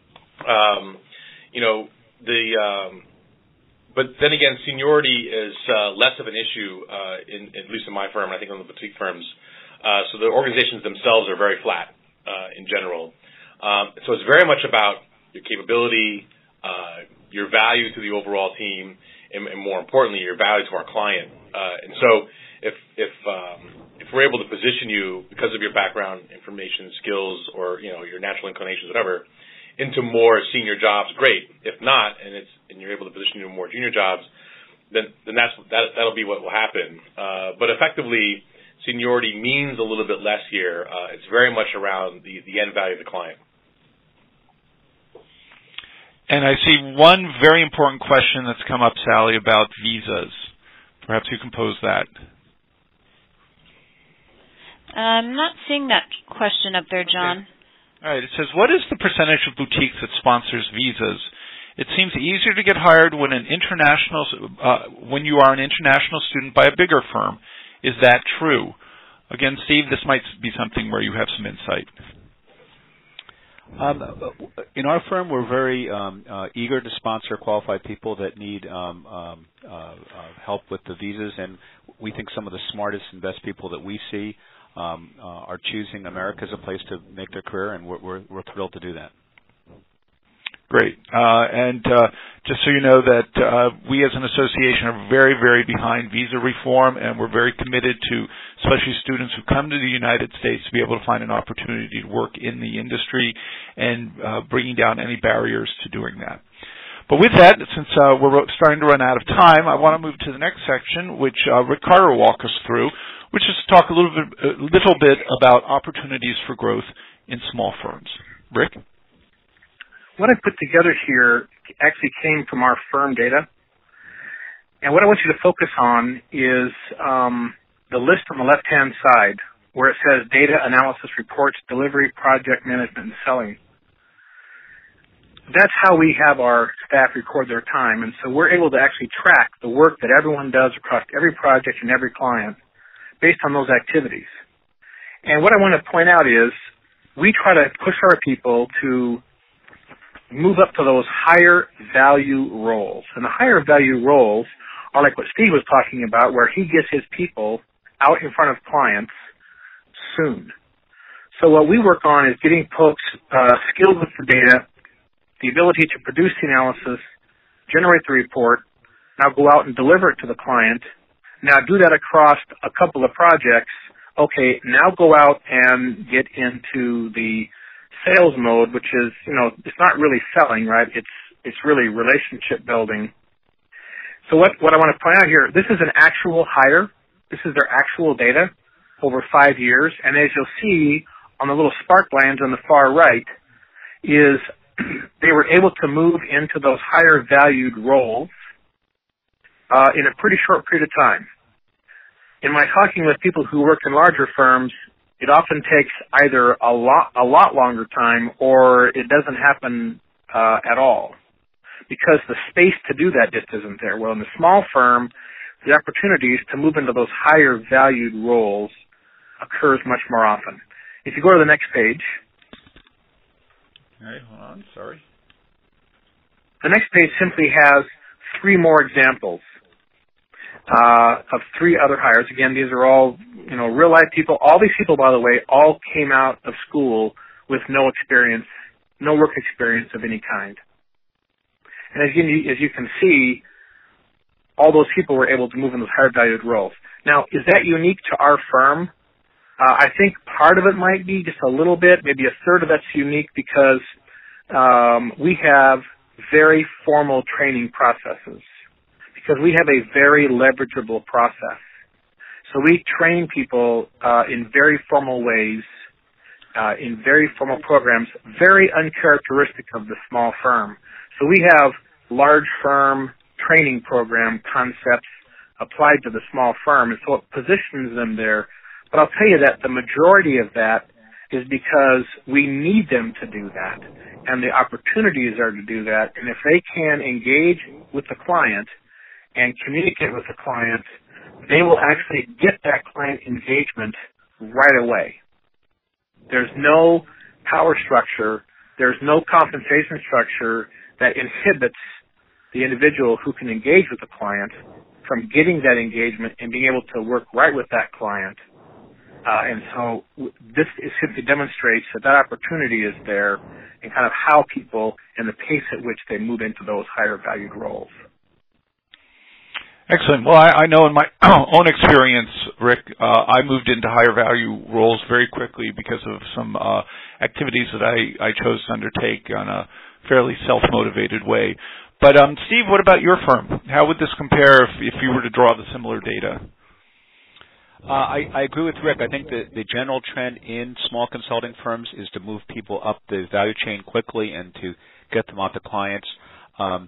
But then again, seniority is less of an issue, at least in my firm, I think on the boutique firms. So the organizations themselves are very flat in general. So it's very much about your capability, your value to the overall team, and more importantly, your value to our client. And so if we're able to position you because of your background, information, skills, or your natural inclinations, whatever, into more senior jobs, great. If not, and you're able to position you in more junior jobs, then that'll be what will happen. But effectively, seniority means a little bit less here. It's very much around the end value of the client. And I see one very important question that's come up, Sally, about visas. Perhaps you can pose that. I'm not seeing that question up there, John. All right. It says, what is the percentage of boutiques that sponsors visas? It seems easier to get hired when you are an international student by a bigger firm. Is that true? Again, Steve, this might be something where you have some insight. In our firm, we're very eager to sponsor qualified people that need help with the visas, and we think some of the smartest and best people that we see are choosing America as a place to make their career, and we're thrilled to do that. Great. And just so you know that we as an association are very, very behind visa reform, and we're very committed to especially students who come to the United States to be able to find an opportunity to work in the industry and bringing down any barriers to doing that. But with that, since we're starting to run out of time, I want to move to the next section, which Rick Carter will walk us through, which is to talk a little bit about opportunities for growth in small firms. Rick? What I put together here actually came from our firm data. And what I want you to focus on is the list on the left-hand side where it says data analysis reports, delivery, project management, and selling. That's how we have our staff record their time. And so we're able to actually track the work that everyone does across every project and every client based on those activities. And what I want to point out is we try to push our people to move up to those higher value roles. And the higher value roles are like what Steve was talking about, where he gets his people out in front of clients soon. So what we work on is getting folks skilled with the data the ability to produce the analysis, generate the report, now go out and deliver it to the client, now do that across a couple of projects. Okay, now go out and get into the sales mode, which is, it's not really selling, right? It's really relationship building. So what I want to point out here, this is an actual hire. This is their actual data over 5 years. And as you'll see on the little spark lines on the far right, is they were able to move into those higher valued roles in a pretty short period of time. In my talking with people who work in larger firms, it often takes either a lot longer time or it doesn't happen at all because the space to do that just isn't there. Well, in the small firm, the opportunities to move into those higher valued roles occurs much more often. If you go to the next page. All right, hold on, sorry. The next page simply has 3 more examples of 3 other hires. Again, these are all, real life people. All these people, by the way, all came out of school with no experience, no work experience of any kind. And as you can see, all those people were able to move in those higher valued roles. Now, is that unique to our firm? I think part of it might be just a little bit, maybe a third of that's unique because we have very formal training processes, because we have a very leverageable process. So we train people in very formal ways, in very formal programs, very uncharacteristic of the small firm. So we have large firm training program concepts applied to the small firm, and so it positions them there. But I'll tell you that the majority of that is because we need them to do that, and the opportunities are to do that. And if they can engage with the client and communicate with the client, they will actually get that client engagement right away. There's no power structure, there's no compensation structure that inhibits the individual who can engage with the client from getting that engagement and being able to work right with that client. And so this simply demonstrates that opportunity is there and kind of how people and the pace at which they move into those higher valued roles. Excellent. Well, I know in my own experience, Rick, I moved into higher value roles very quickly because of some activities that I chose to undertake on a fairly self-motivated way. But Steve, what about your firm? How would this compare if you were to draw the similar data? I agree with Rick. I think that the general trend in small consulting firms is to move people up the value chain quickly and to get them out to clients. As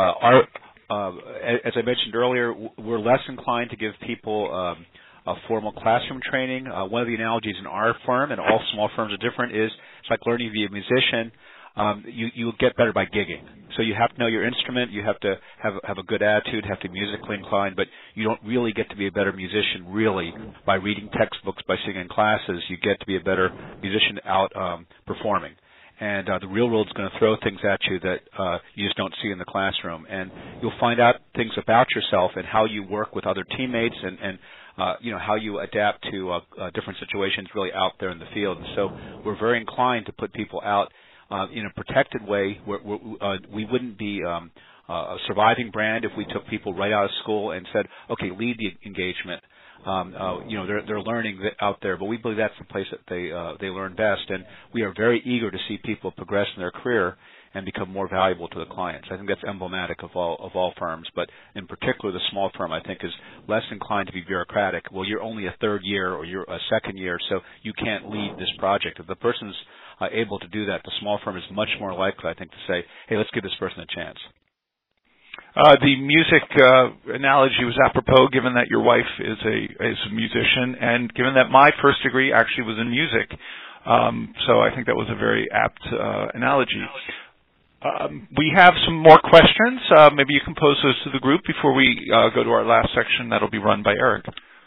I mentioned earlier, we're less inclined to give people a formal classroom training. One of the analogies in our firm, and all small firms are different, is it's like learning to be a musician. You get better by gigging. So you have to know your instrument, you have to have a good attitude, have to be musically inclined, but you don't really get to be a better musician really by reading textbooks, by singing in classes. You get to be a better musician out performing. And the real world's going to throw things at you that you just don't see in the classroom. And you'll find out things about yourself and how you work with other teammates and how you adapt to different situations really out there in the field. And so we're very inclined to put people out in a protected way. We wouldn't be a surviving brand if we took people right out of school and said, okay, lead the engagement. They're learning out there, but we believe that's the place that they learn best. And we are very eager to see people progress in their career and become more valuable to the clients. I think that's emblematic of all firms, but in particular the small firm I think is less inclined to be bureaucratic. Well, you're only a third year or you're a second year, so you can't lead this project. If the person's able to do that, the small firm is much more likely, I think, to say, hey, let's give this person a chance. The music analogy was apropos, given that your wife is a musician, and given that my first degree actually was in music. So I think that was a very apt analogy. We have some more questions. Maybe you can pose those to the group before we go to our last section. That'll be run by Eric.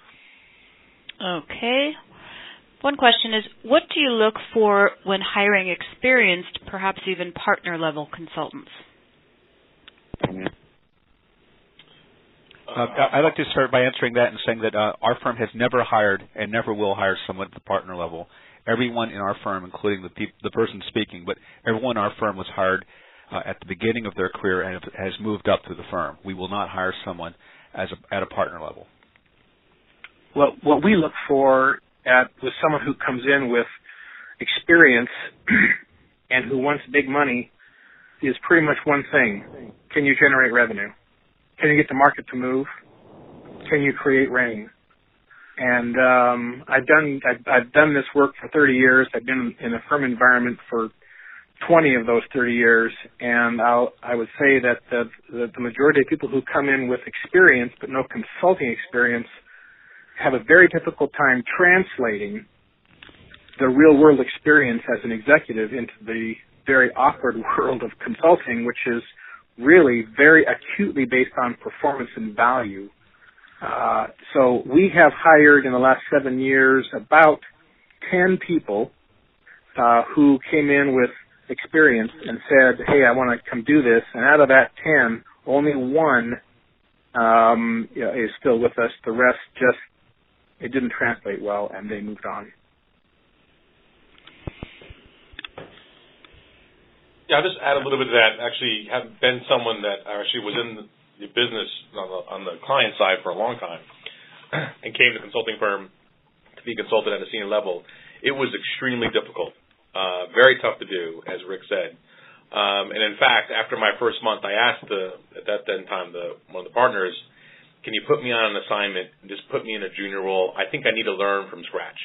Okay. One question is, what do you look for when hiring experienced, perhaps even partner-level consultants? I'd like to start by answering that and saying that our firm has never hired and never will hire someone at the partner level. Everyone in our firm, including the person speaking, but everyone in our firm was hired at the beginning of their career and has moved up through the firm. We will not hire someone at a partner level. Well, what we look for with someone who comes in with experience and who wants big money is pretty much one thing. Can you generate revenue? Can you get the market to move? Can you create rain? And I've done this work for 30 years. I've been in a firm environment for 20 of those 30 years, and I would say that the majority of people who come in with experience but no consulting experience have a very difficult time translating the real-world experience as an executive into the very awkward world of consulting, which is really very acutely based on performance and value. So we have hired in the last 7 years about 10 people who came in with experience and said, hey, I want to come do this. And out of that 10, only one is still with us. The rest it didn't translate well, and they moved on. Yeah, I'll just add a little bit to that. Actually, have been someone that actually was in the business on the client side for a long time and came to a consulting firm to be consulted at a senior level. It was extremely difficult, very tough to do, as Rick said. And in fact, after my first month, I asked at that time one of the partners, can you put me on an assignment and just put me in a junior role? I think I need to learn from scratch.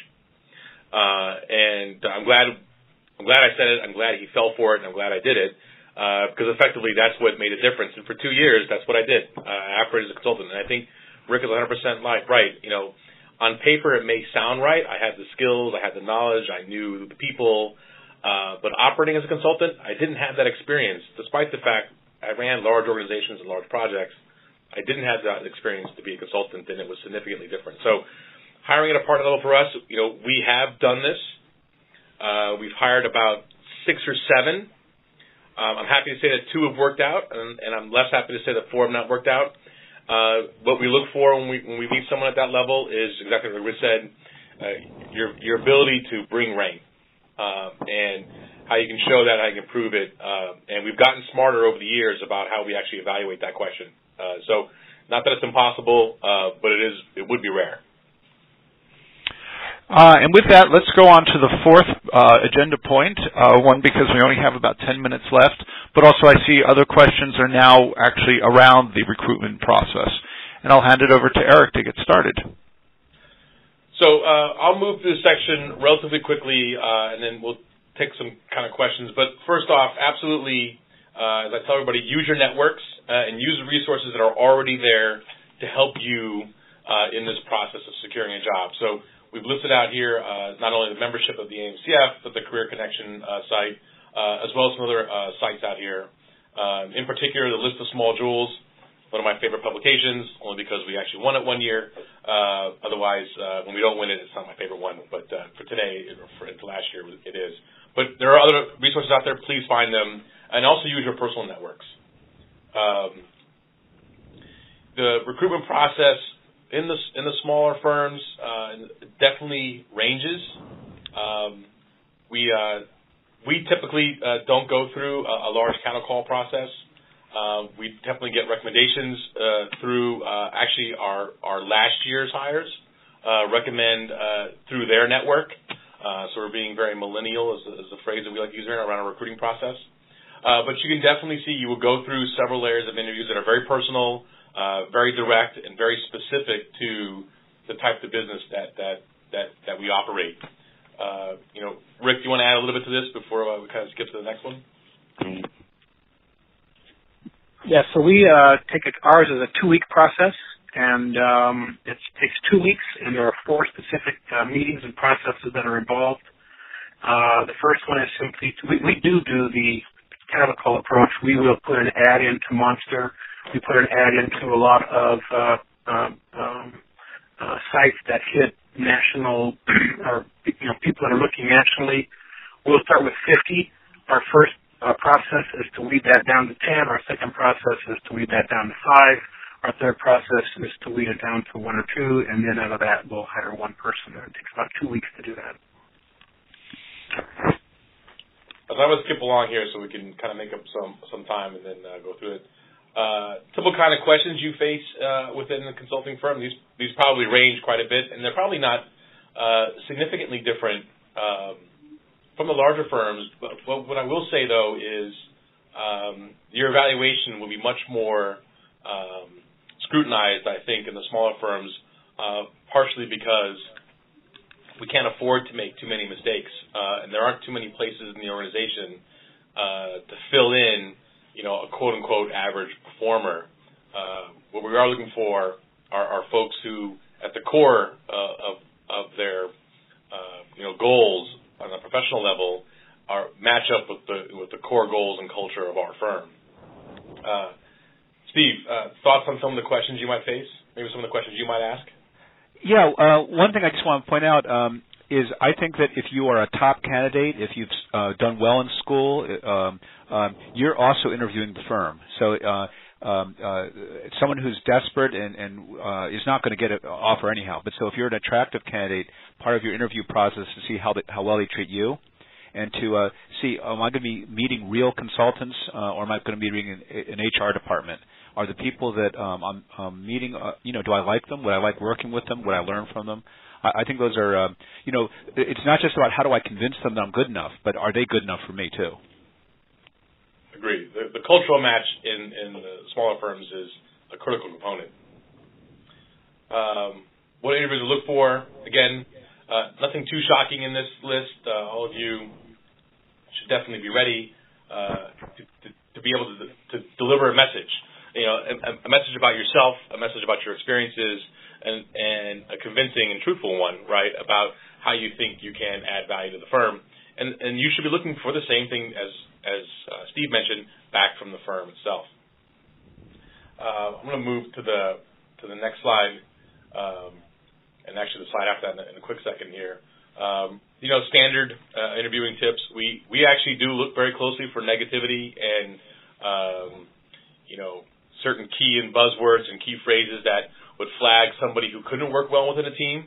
And I'm glad I said it. I'm glad he fell for it, and I'm glad I did it. Because effectively that's what made a difference. And for 2 years, that's what I did. I operated as a consultant. And I think Rick is 100% right. You know, on paper it may sound right. I had the skills, I had the knowledge, I knew the people. But operating as a consultant, I didn't have that experience. Despite the fact I ran large organizations and large projects, I didn't have that experience to be a consultant, and it was significantly different. So hiring at a partner level for us, you know, we have done this. We've hired about 6 or 7. I'm happy to say that 2 have worked out, and I'm less happy to say that 4 have not worked out. What we look for when we meet someone at that level is exactly what Rich said, your ability to bring rain, and how you can show that, how you can prove it. And we've gotten smarter over the years about how we actually evaluate that question. So not that it's impossible, but it would be rare. And with that, let's go on to the 4th agenda point, one because we only have about 10 minutes left, but also I see other questions are now actually around the recruitment process. And I'll hand it over to Eric to get started. So I'll move through this section relatively quickly, and then we'll take some kind of questions. But first off, absolutely, as I tell everybody, use your networks and use the resources that are already there to help you in this process of securing a job. So we've listed out here not only the membership of the AMCF, but the Career Connection site, as well as some other sites out here. In particular, the List of Small Jewels, one of my favorite publications, only because we actually won it one year. Otherwise, when we don't win it, it's not my favorite one. But for today, or for last year, it is. But there are other resources out there. Please find them. And also use your personal networks. The recruitment process in the smaller firms definitely ranges. We typically don't go through a large counter call process. We definitely get recommendations through actually our last year's hires recommend through their network. So we're being very millennial is the phrase that we like to use around our recruiting process. But you can definitely see you will go through several layers of interviews that are very personal, very direct, and very specific to the type of business that we operate. Rick, do you want to add a little bit to this before we kind of skip to the next one? Yeah, so we take ours as a 2-week process, and it takes 2 weeks, and there are 4 specific meetings and processes that are involved. The first one is simply we do the chemical approach. We will put an ad into Monster. We put an ad into a lot of sites that hit national or people that are looking nationally. We'll start with 50. Our first process is to weed that down to 10. Our second process is to weed that down to 5. Our third process is to weed it down to 1 or 2, and then out of that we'll hire 1 person. It takes about 2 weeks to do that. I'm going to skip along here so we can kind of make up some time and then go through it. Typical kind of questions you face within the consulting firm. These probably range quite a bit, and they're probably not significantly different from the larger firms. But what I will say, though, is your evaluation will be much more scrutinized, I think, in the smaller firms, partially because we can't afford to make too many mistakes, and there aren't too many places in the organization to fill in, a quote-unquote average performer. What we are looking for are folks who, at the core of their goals on a professional level, match up with the core goals and culture of our firm. Steve, thoughts on some of the questions you might face? Maybe some of the questions you might ask? Yeah, one thing I just want to point out is I think that if you are a top candidate, if you've done well in school, you're also interviewing the firm. So someone who's desperate and is not going to get an offer anyhow. But so if you're an attractive candidate, part of your interview process is to see how well they treat you, and to see, am I going to be meeting real consultants, or am I going to be meeting an HR department? Are the people that I'm meeting, do I like them? Would I like working with them? Would I learn from them? I think those are, it's not just about how do I convince them that I'm good enough, but are they good enough for me too? Agreed. The cultural match in the smaller firms is a critical component. What interviews to look for? Again, nothing too shocking in this list. All of you should definitely be ready to be able to deliver a message. A message about yourself, a message about your experiences, and a convincing and truthful one, right, about how you think you can add value to the firm. And you should be looking for the same thing as Steve mentioned, back from the firm itself. I'm going to move to the next slide, and actually the slide after that in a quick second here. Standard interviewing tips. We actually do look very closely for negativity and certain key and buzzwords and key phrases that would flag somebody who couldn't work well within a team.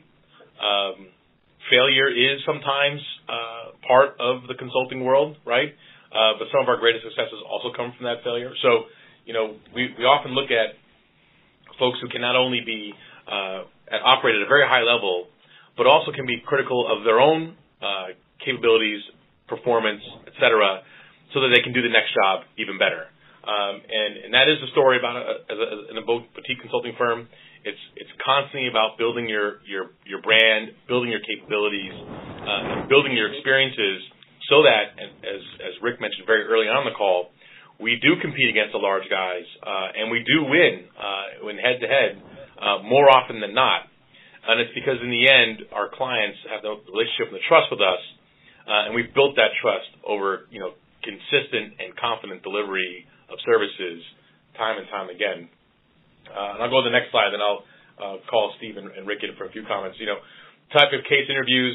Failure is sometimes part of the consulting world, right? But some of our greatest successes also come from that failure. So, we often look at folks who can not only be operate at a very high level, but also can be critical of their own capabilities, performance, et cetera, so that they can do the next job even better. And that is the story about in a boutique consulting firm. It's constantly about building your brand, building your capabilities, building your experiences, so that, as Rick mentioned very early on in the call, we do compete against the large guys, and we do win head to head more often than not. And it's because in the end, our clients have the relationship and the trust with us, and we've built that trust over consistent and confident delivery of services time and time again. And I'll go to the next slide, then I'll call Steve and Rick in for a few comments. Type of case interviews,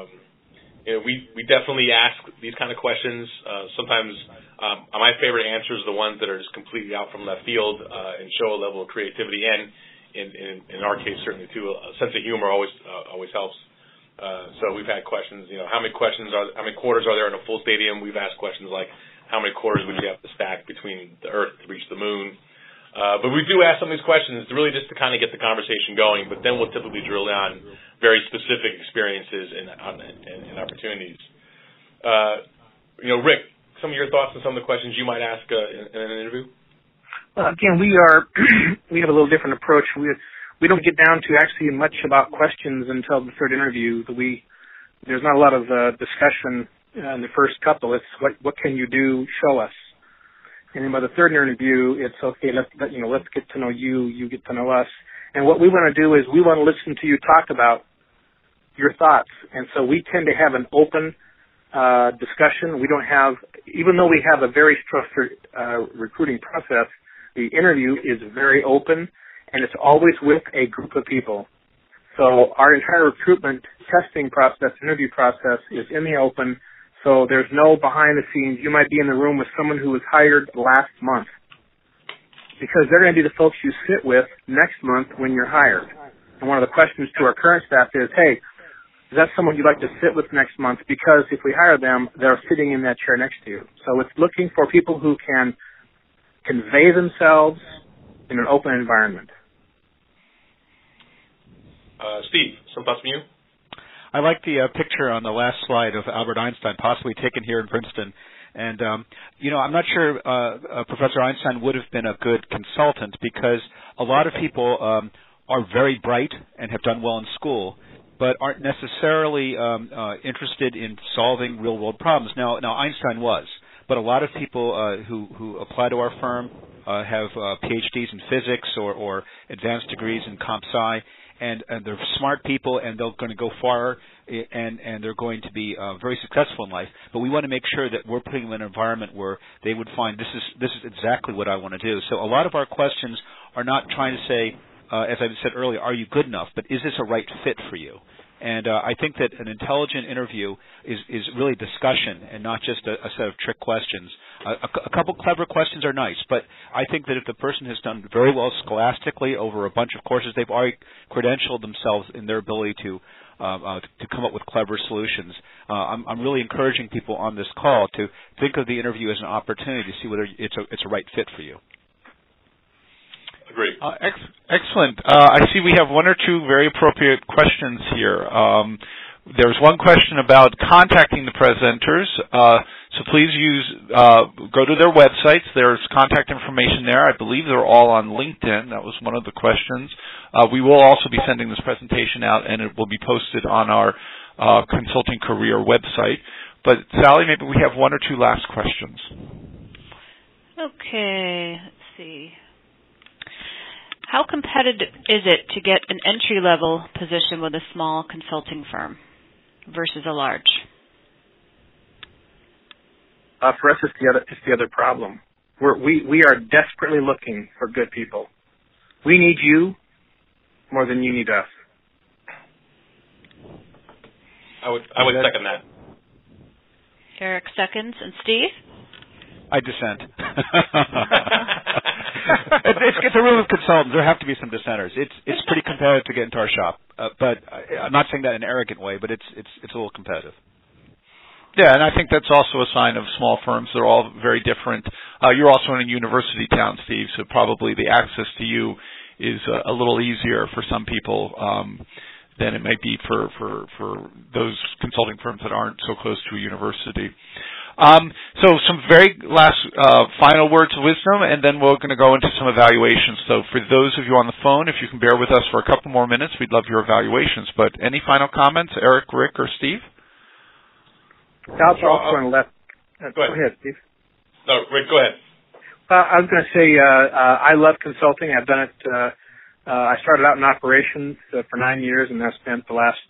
we definitely ask these kind of questions. Sometimes my favorite answers are the ones that are just completely out from left field and show a level of creativity, and in our case certainly too, a sense of humor always helps. So we've had questions, how many quarters are there in a full stadium? We've asked questions like, how many quarters would you have to stack between the Earth to reach the moon? But we do ask some of these questions really just to kind of get the conversation going, but then we'll typically drill down very specific experiences and opportunities. Rick, some of your thoughts on some of the questions you might ask in an interview? Again, we have a little different approach. We don't get down to actually much about questions until the third interview. There's not a lot of discussion in the first couple. It's what can you do? Show us. And then by the third interview, it's okay. Let's get to know you. You get to know us. And what we want to do is we want to listen to you talk about your thoughts. And so we tend to have an open discussion. We don't have, even though we have a very structured recruiting process, the interview is very open, and it's always with a group of people. So our entire recruitment testing process, interview process, is in the open. So there's no behind the scenes. You might be in the room with someone who was hired last month, because they're going to be the folks you sit with next month when you're hired. And one of the questions to our current staff is, hey, is that someone you'd like to sit with next month? Because if we hire them, they're sitting in that chair next to you. So it's looking for people who can convey themselves in an open environment. Steve, some thoughts from you? I like the picture on the last slide of Albert Einstein, possibly taken here in Princeton. And, I'm not sure Professor Einstein would have been a good consultant because a lot of people are very bright and have done well in school, but aren't necessarily interested in solving real-world problems. Now Einstein was, but a lot of people who apply to our firm have PhDs in physics or advanced degrees in comp sci, and they're smart people, and they're going to go far, and they're going to be very successful in life. But we want to make sure that we're putting them in an environment where they would find this is exactly what I want to do. So a lot of our questions are not trying to say, as I said earlier, are you good enough, but is this a right fit for you? And I think that an intelligent interview is really discussion and not just a set of trick questions. A couple clever questions are nice, but I think that if the person has done very well scholastically over a bunch of courses, they've already credentialed themselves in their ability to come up with clever solutions. I'm really encouraging people on this call to think of the interview as an opportunity to see whether it's a right fit for you. Great. Excellent. I see we have one or two very appropriate questions here. There's one question about contacting the presenters. So please go to their websites. There's contact information there. I believe they're all on LinkedIn. That was one of the questions. We will also be sending this presentation out, and it will be posted on our Consulting Career website. But Sally, maybe we have one or two last questions. Okay. Let's see. How competitive is it to get an entry-level position with a small consulting firm versus a large? For us, it's the other problem. We are desperately looking for good people. We need you more than you need us. I would second that. Eric seconds, and Steve? I dissent. It's a room of consultants. There have to be some dissenters. It's pretty competitive to get into our shop, but I'm not saying that in an arrogant way. But it's a little competitive. Yeah, and I think that's also a sign of small firms. They're all very different. You're also in a university town, Steve, so probably the access to you is a little easier for some people than it might be for those consulting firms that aren't so close to a university. So some very last final words of wisdom, and then we're going to go into some evaluations. So for those of you on the phone, if you can bear with us for a couple more minutes, we'd love your evaluations. But any final comments, Eric, Rick, or Steve? Go ahead, Steve. No, Rick, go ahead. I was going to say I love consulting. I've done it. I started out in operations for 9 years, and I've spent the last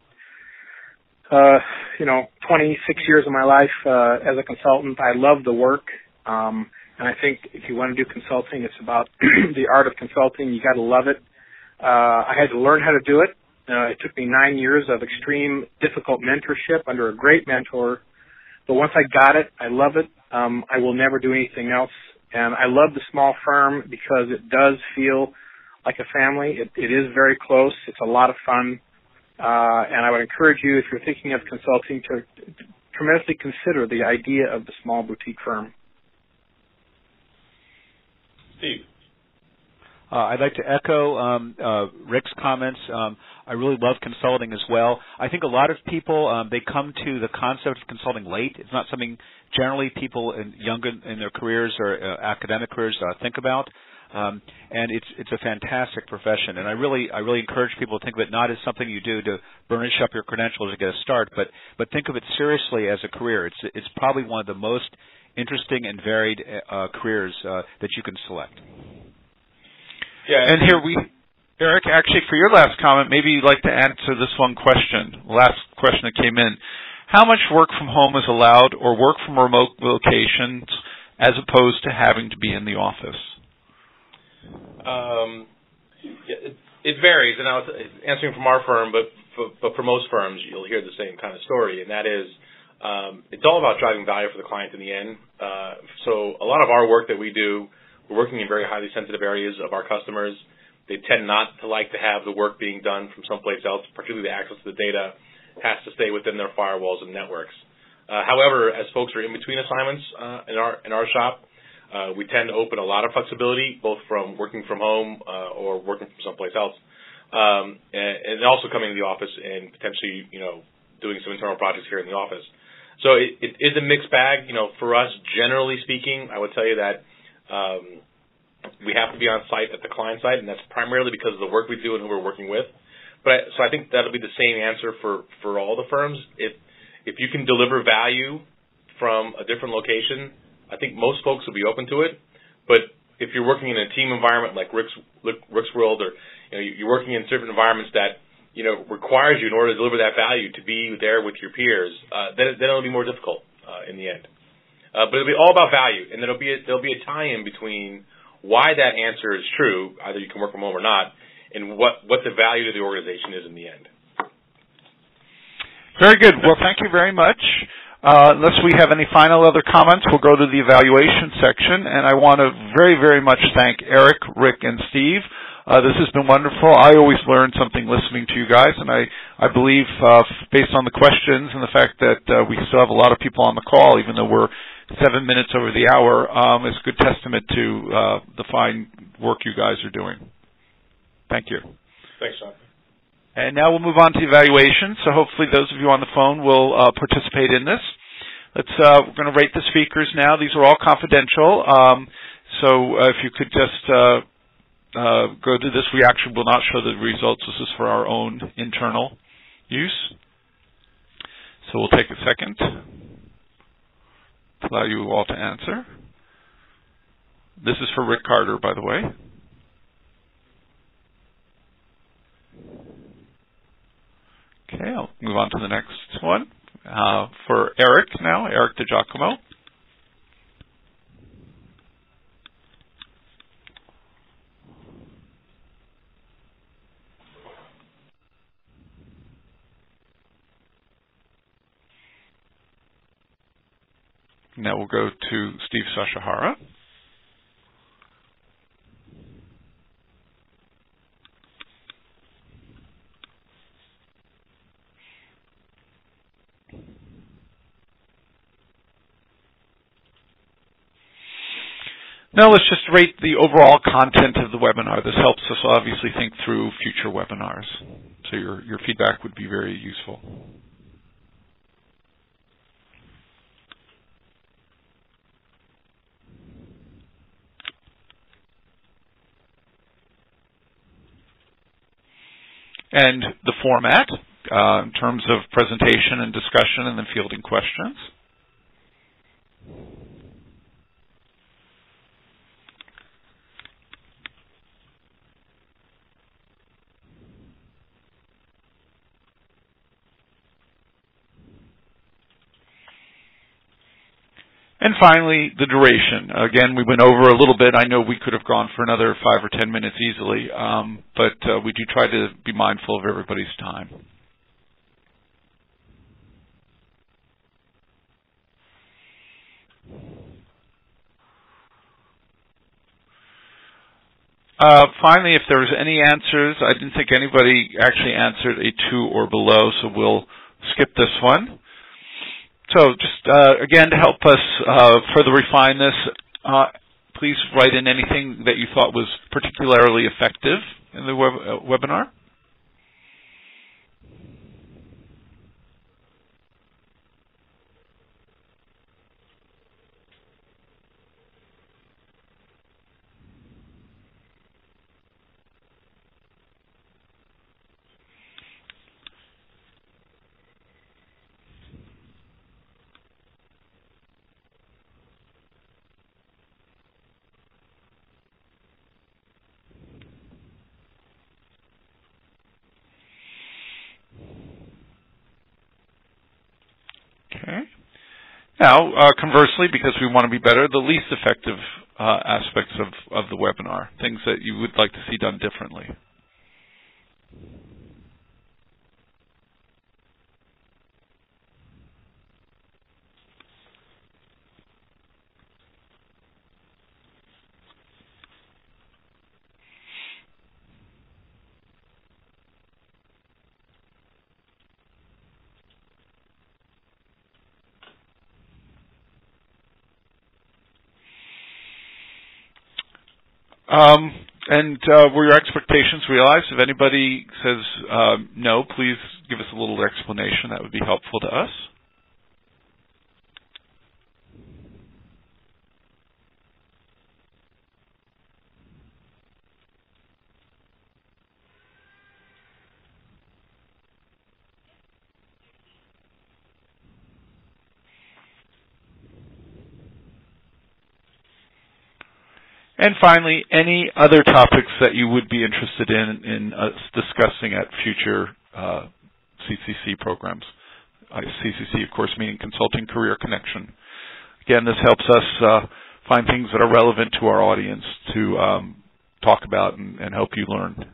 26 years of my life as a consultant. I love the work, and I think if you want to do consulting, it's about the art of consulting. You got to love it. I had to learn how to do it. It took me 9 years of extreme, difficult mentorship under a great mentor. But once I got it, I love it. I will never do anything else. And I love the small firm because it does feel like a family. It is very close. It's a lot of fun. And I would encourage you, if you're thinking of consulting, to tremendously consider the idea of the small boutique firm. Steve. I'd like to echo Rick's comments. I really love consulting as well. I think a lot of people, they come to the concept of consulting late. It's not something generally people younger in their careers or academic careers think about. And it's a fantastic profession. And I really encourage people to think of it not as something you do to burnish up your credentials to get a start, but think of it seriously as a career. It's probably one of the most interesting and varied careers that you can select. Yeah, and here Eric, actually, for your last comment, maybe you'd like to answer this one question, last question that came in. How much work from home is allowed or work from remote locations as opposed to having to be in the office? It varies, and I was answering from our firm, but for most firms, you'll hear the same kind of story, and that is it's all about driving value for the client in the end. So a lot of our work that we do, we're working in very highly sensitive areas of our customers. They tend not to like to have the work being done from someplace else, particularly the access to the data. has to stay within their firewalls and networks. However, as folks are in between assignments in our shop, we tend to open a lot of flexibility, both from working from home or working from someplace else, and also coming to the office and potentially, doing some internal projects here in the office. So it is a mixed bag. For us, generally speaking, I would tell you that we have to be on site at the client site, and that's primarily because of the work we do and who we're working with. So I think that'll be the same answer for all the firms. If you can deliver value from a different location, I think most folks will be open to it. But if you're working in a team environment like Rick's World, or you're working in certain environments that requires you, in order to deliver that value, to be there with your peers, then it'll be more difficult in the end. But it'll be all about value, and there'll be a tie-in between why that answer is true, either you can work from home or not, and what the value to the organization is in the end. Very good. Well, thank you very much. Unless we have any final other comments, we'll go to the evaluation section. And I want to very, very much thank Eric, Rick, and Steve. This has been wonderful. I always learn something listening to you guys, and I believe, based on the questions and the fact that we still have a lot of people on the call, even though we're 7 minutes over the hour, is a good testament to the fine work you guys are doing. Thank you. Thanks, John. And now we'll move on to evaluation. So hopefully those of you on the phone will participate in this. We're going to rate the speakers now. These are all confidential. So if you could just go to this, we actually will not show the results. This is for our own internal use. So we'll take a second to allow you all to answer. This is for Rick Carter, by the way. Okay, I'll move on to the next one. For Eric now, Eric DiGiacomo. Now we'll go to Steve Sashihara. Now let's just rate the overall content of the webinar. This helps us obviously think through future webinars. So your feedback would be very useful. And the format, in terms of presentation and discussion and then fielding questions. And finally, the duration. Again, we went over a little bit. I know we could have gone for another 5 or 10 minutes easily, but we do try to be mindful of everybody's time. Finally, if there was any answers, I didn't think anybody actually answered a 2 or below, so we'll skip this one. So just, again, to help us further refine this, please write in anything that you thought was particularly effective in the webinar. Okay. Now, conversely, because we want to be better, the least effective aspects of the webinar, things that you would like to see done differently. And were your expectations realized? If anybody says no, please give us a little explanation. That would be helpful to us. And finally, any other topics that you would be interested in us discussing at future CCC programs. CCC, of course, meaning Consulting Career Connection. Again, this helps us find things that are relevant to our audience to talk about and help you learn.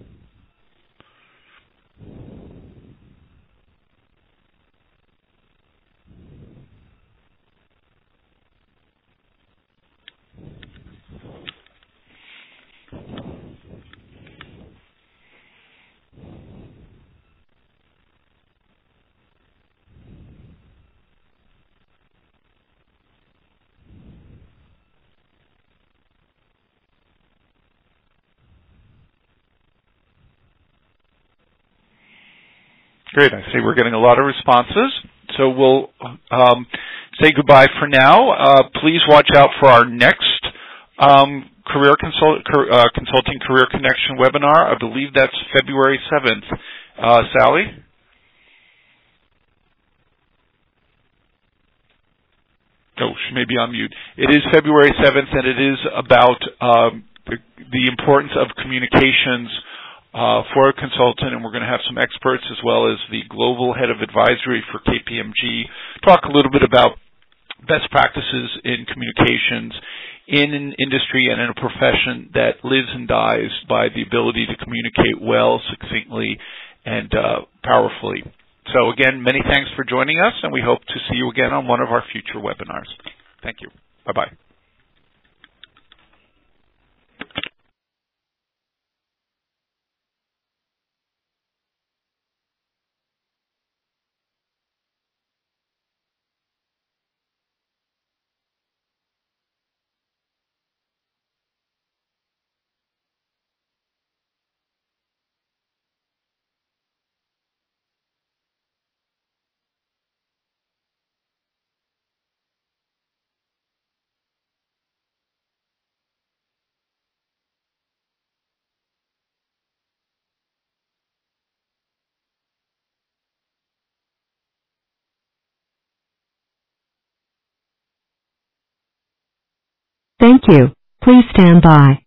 Great. I see we're getting a lot of responses. So we'll say goodbye for now. Please watch out for our next Consulting Career Connection webinar. I believe that's February 7th. Sally? Oh, she may be on mute. It is February 7th, and it is about the importance of communications for a consultant, and we're going to have some experts as well as the global head of advisory for KPMG talk a little bit about best practices in communications in an industry and in a profession that lives and dies by the ability to communicate well, succinctly, and powerfully. So again, many thanks for joining us, and we hope to see you again on one of our future webinars. Thank you. Bye-bye. Thank you. Please stand by.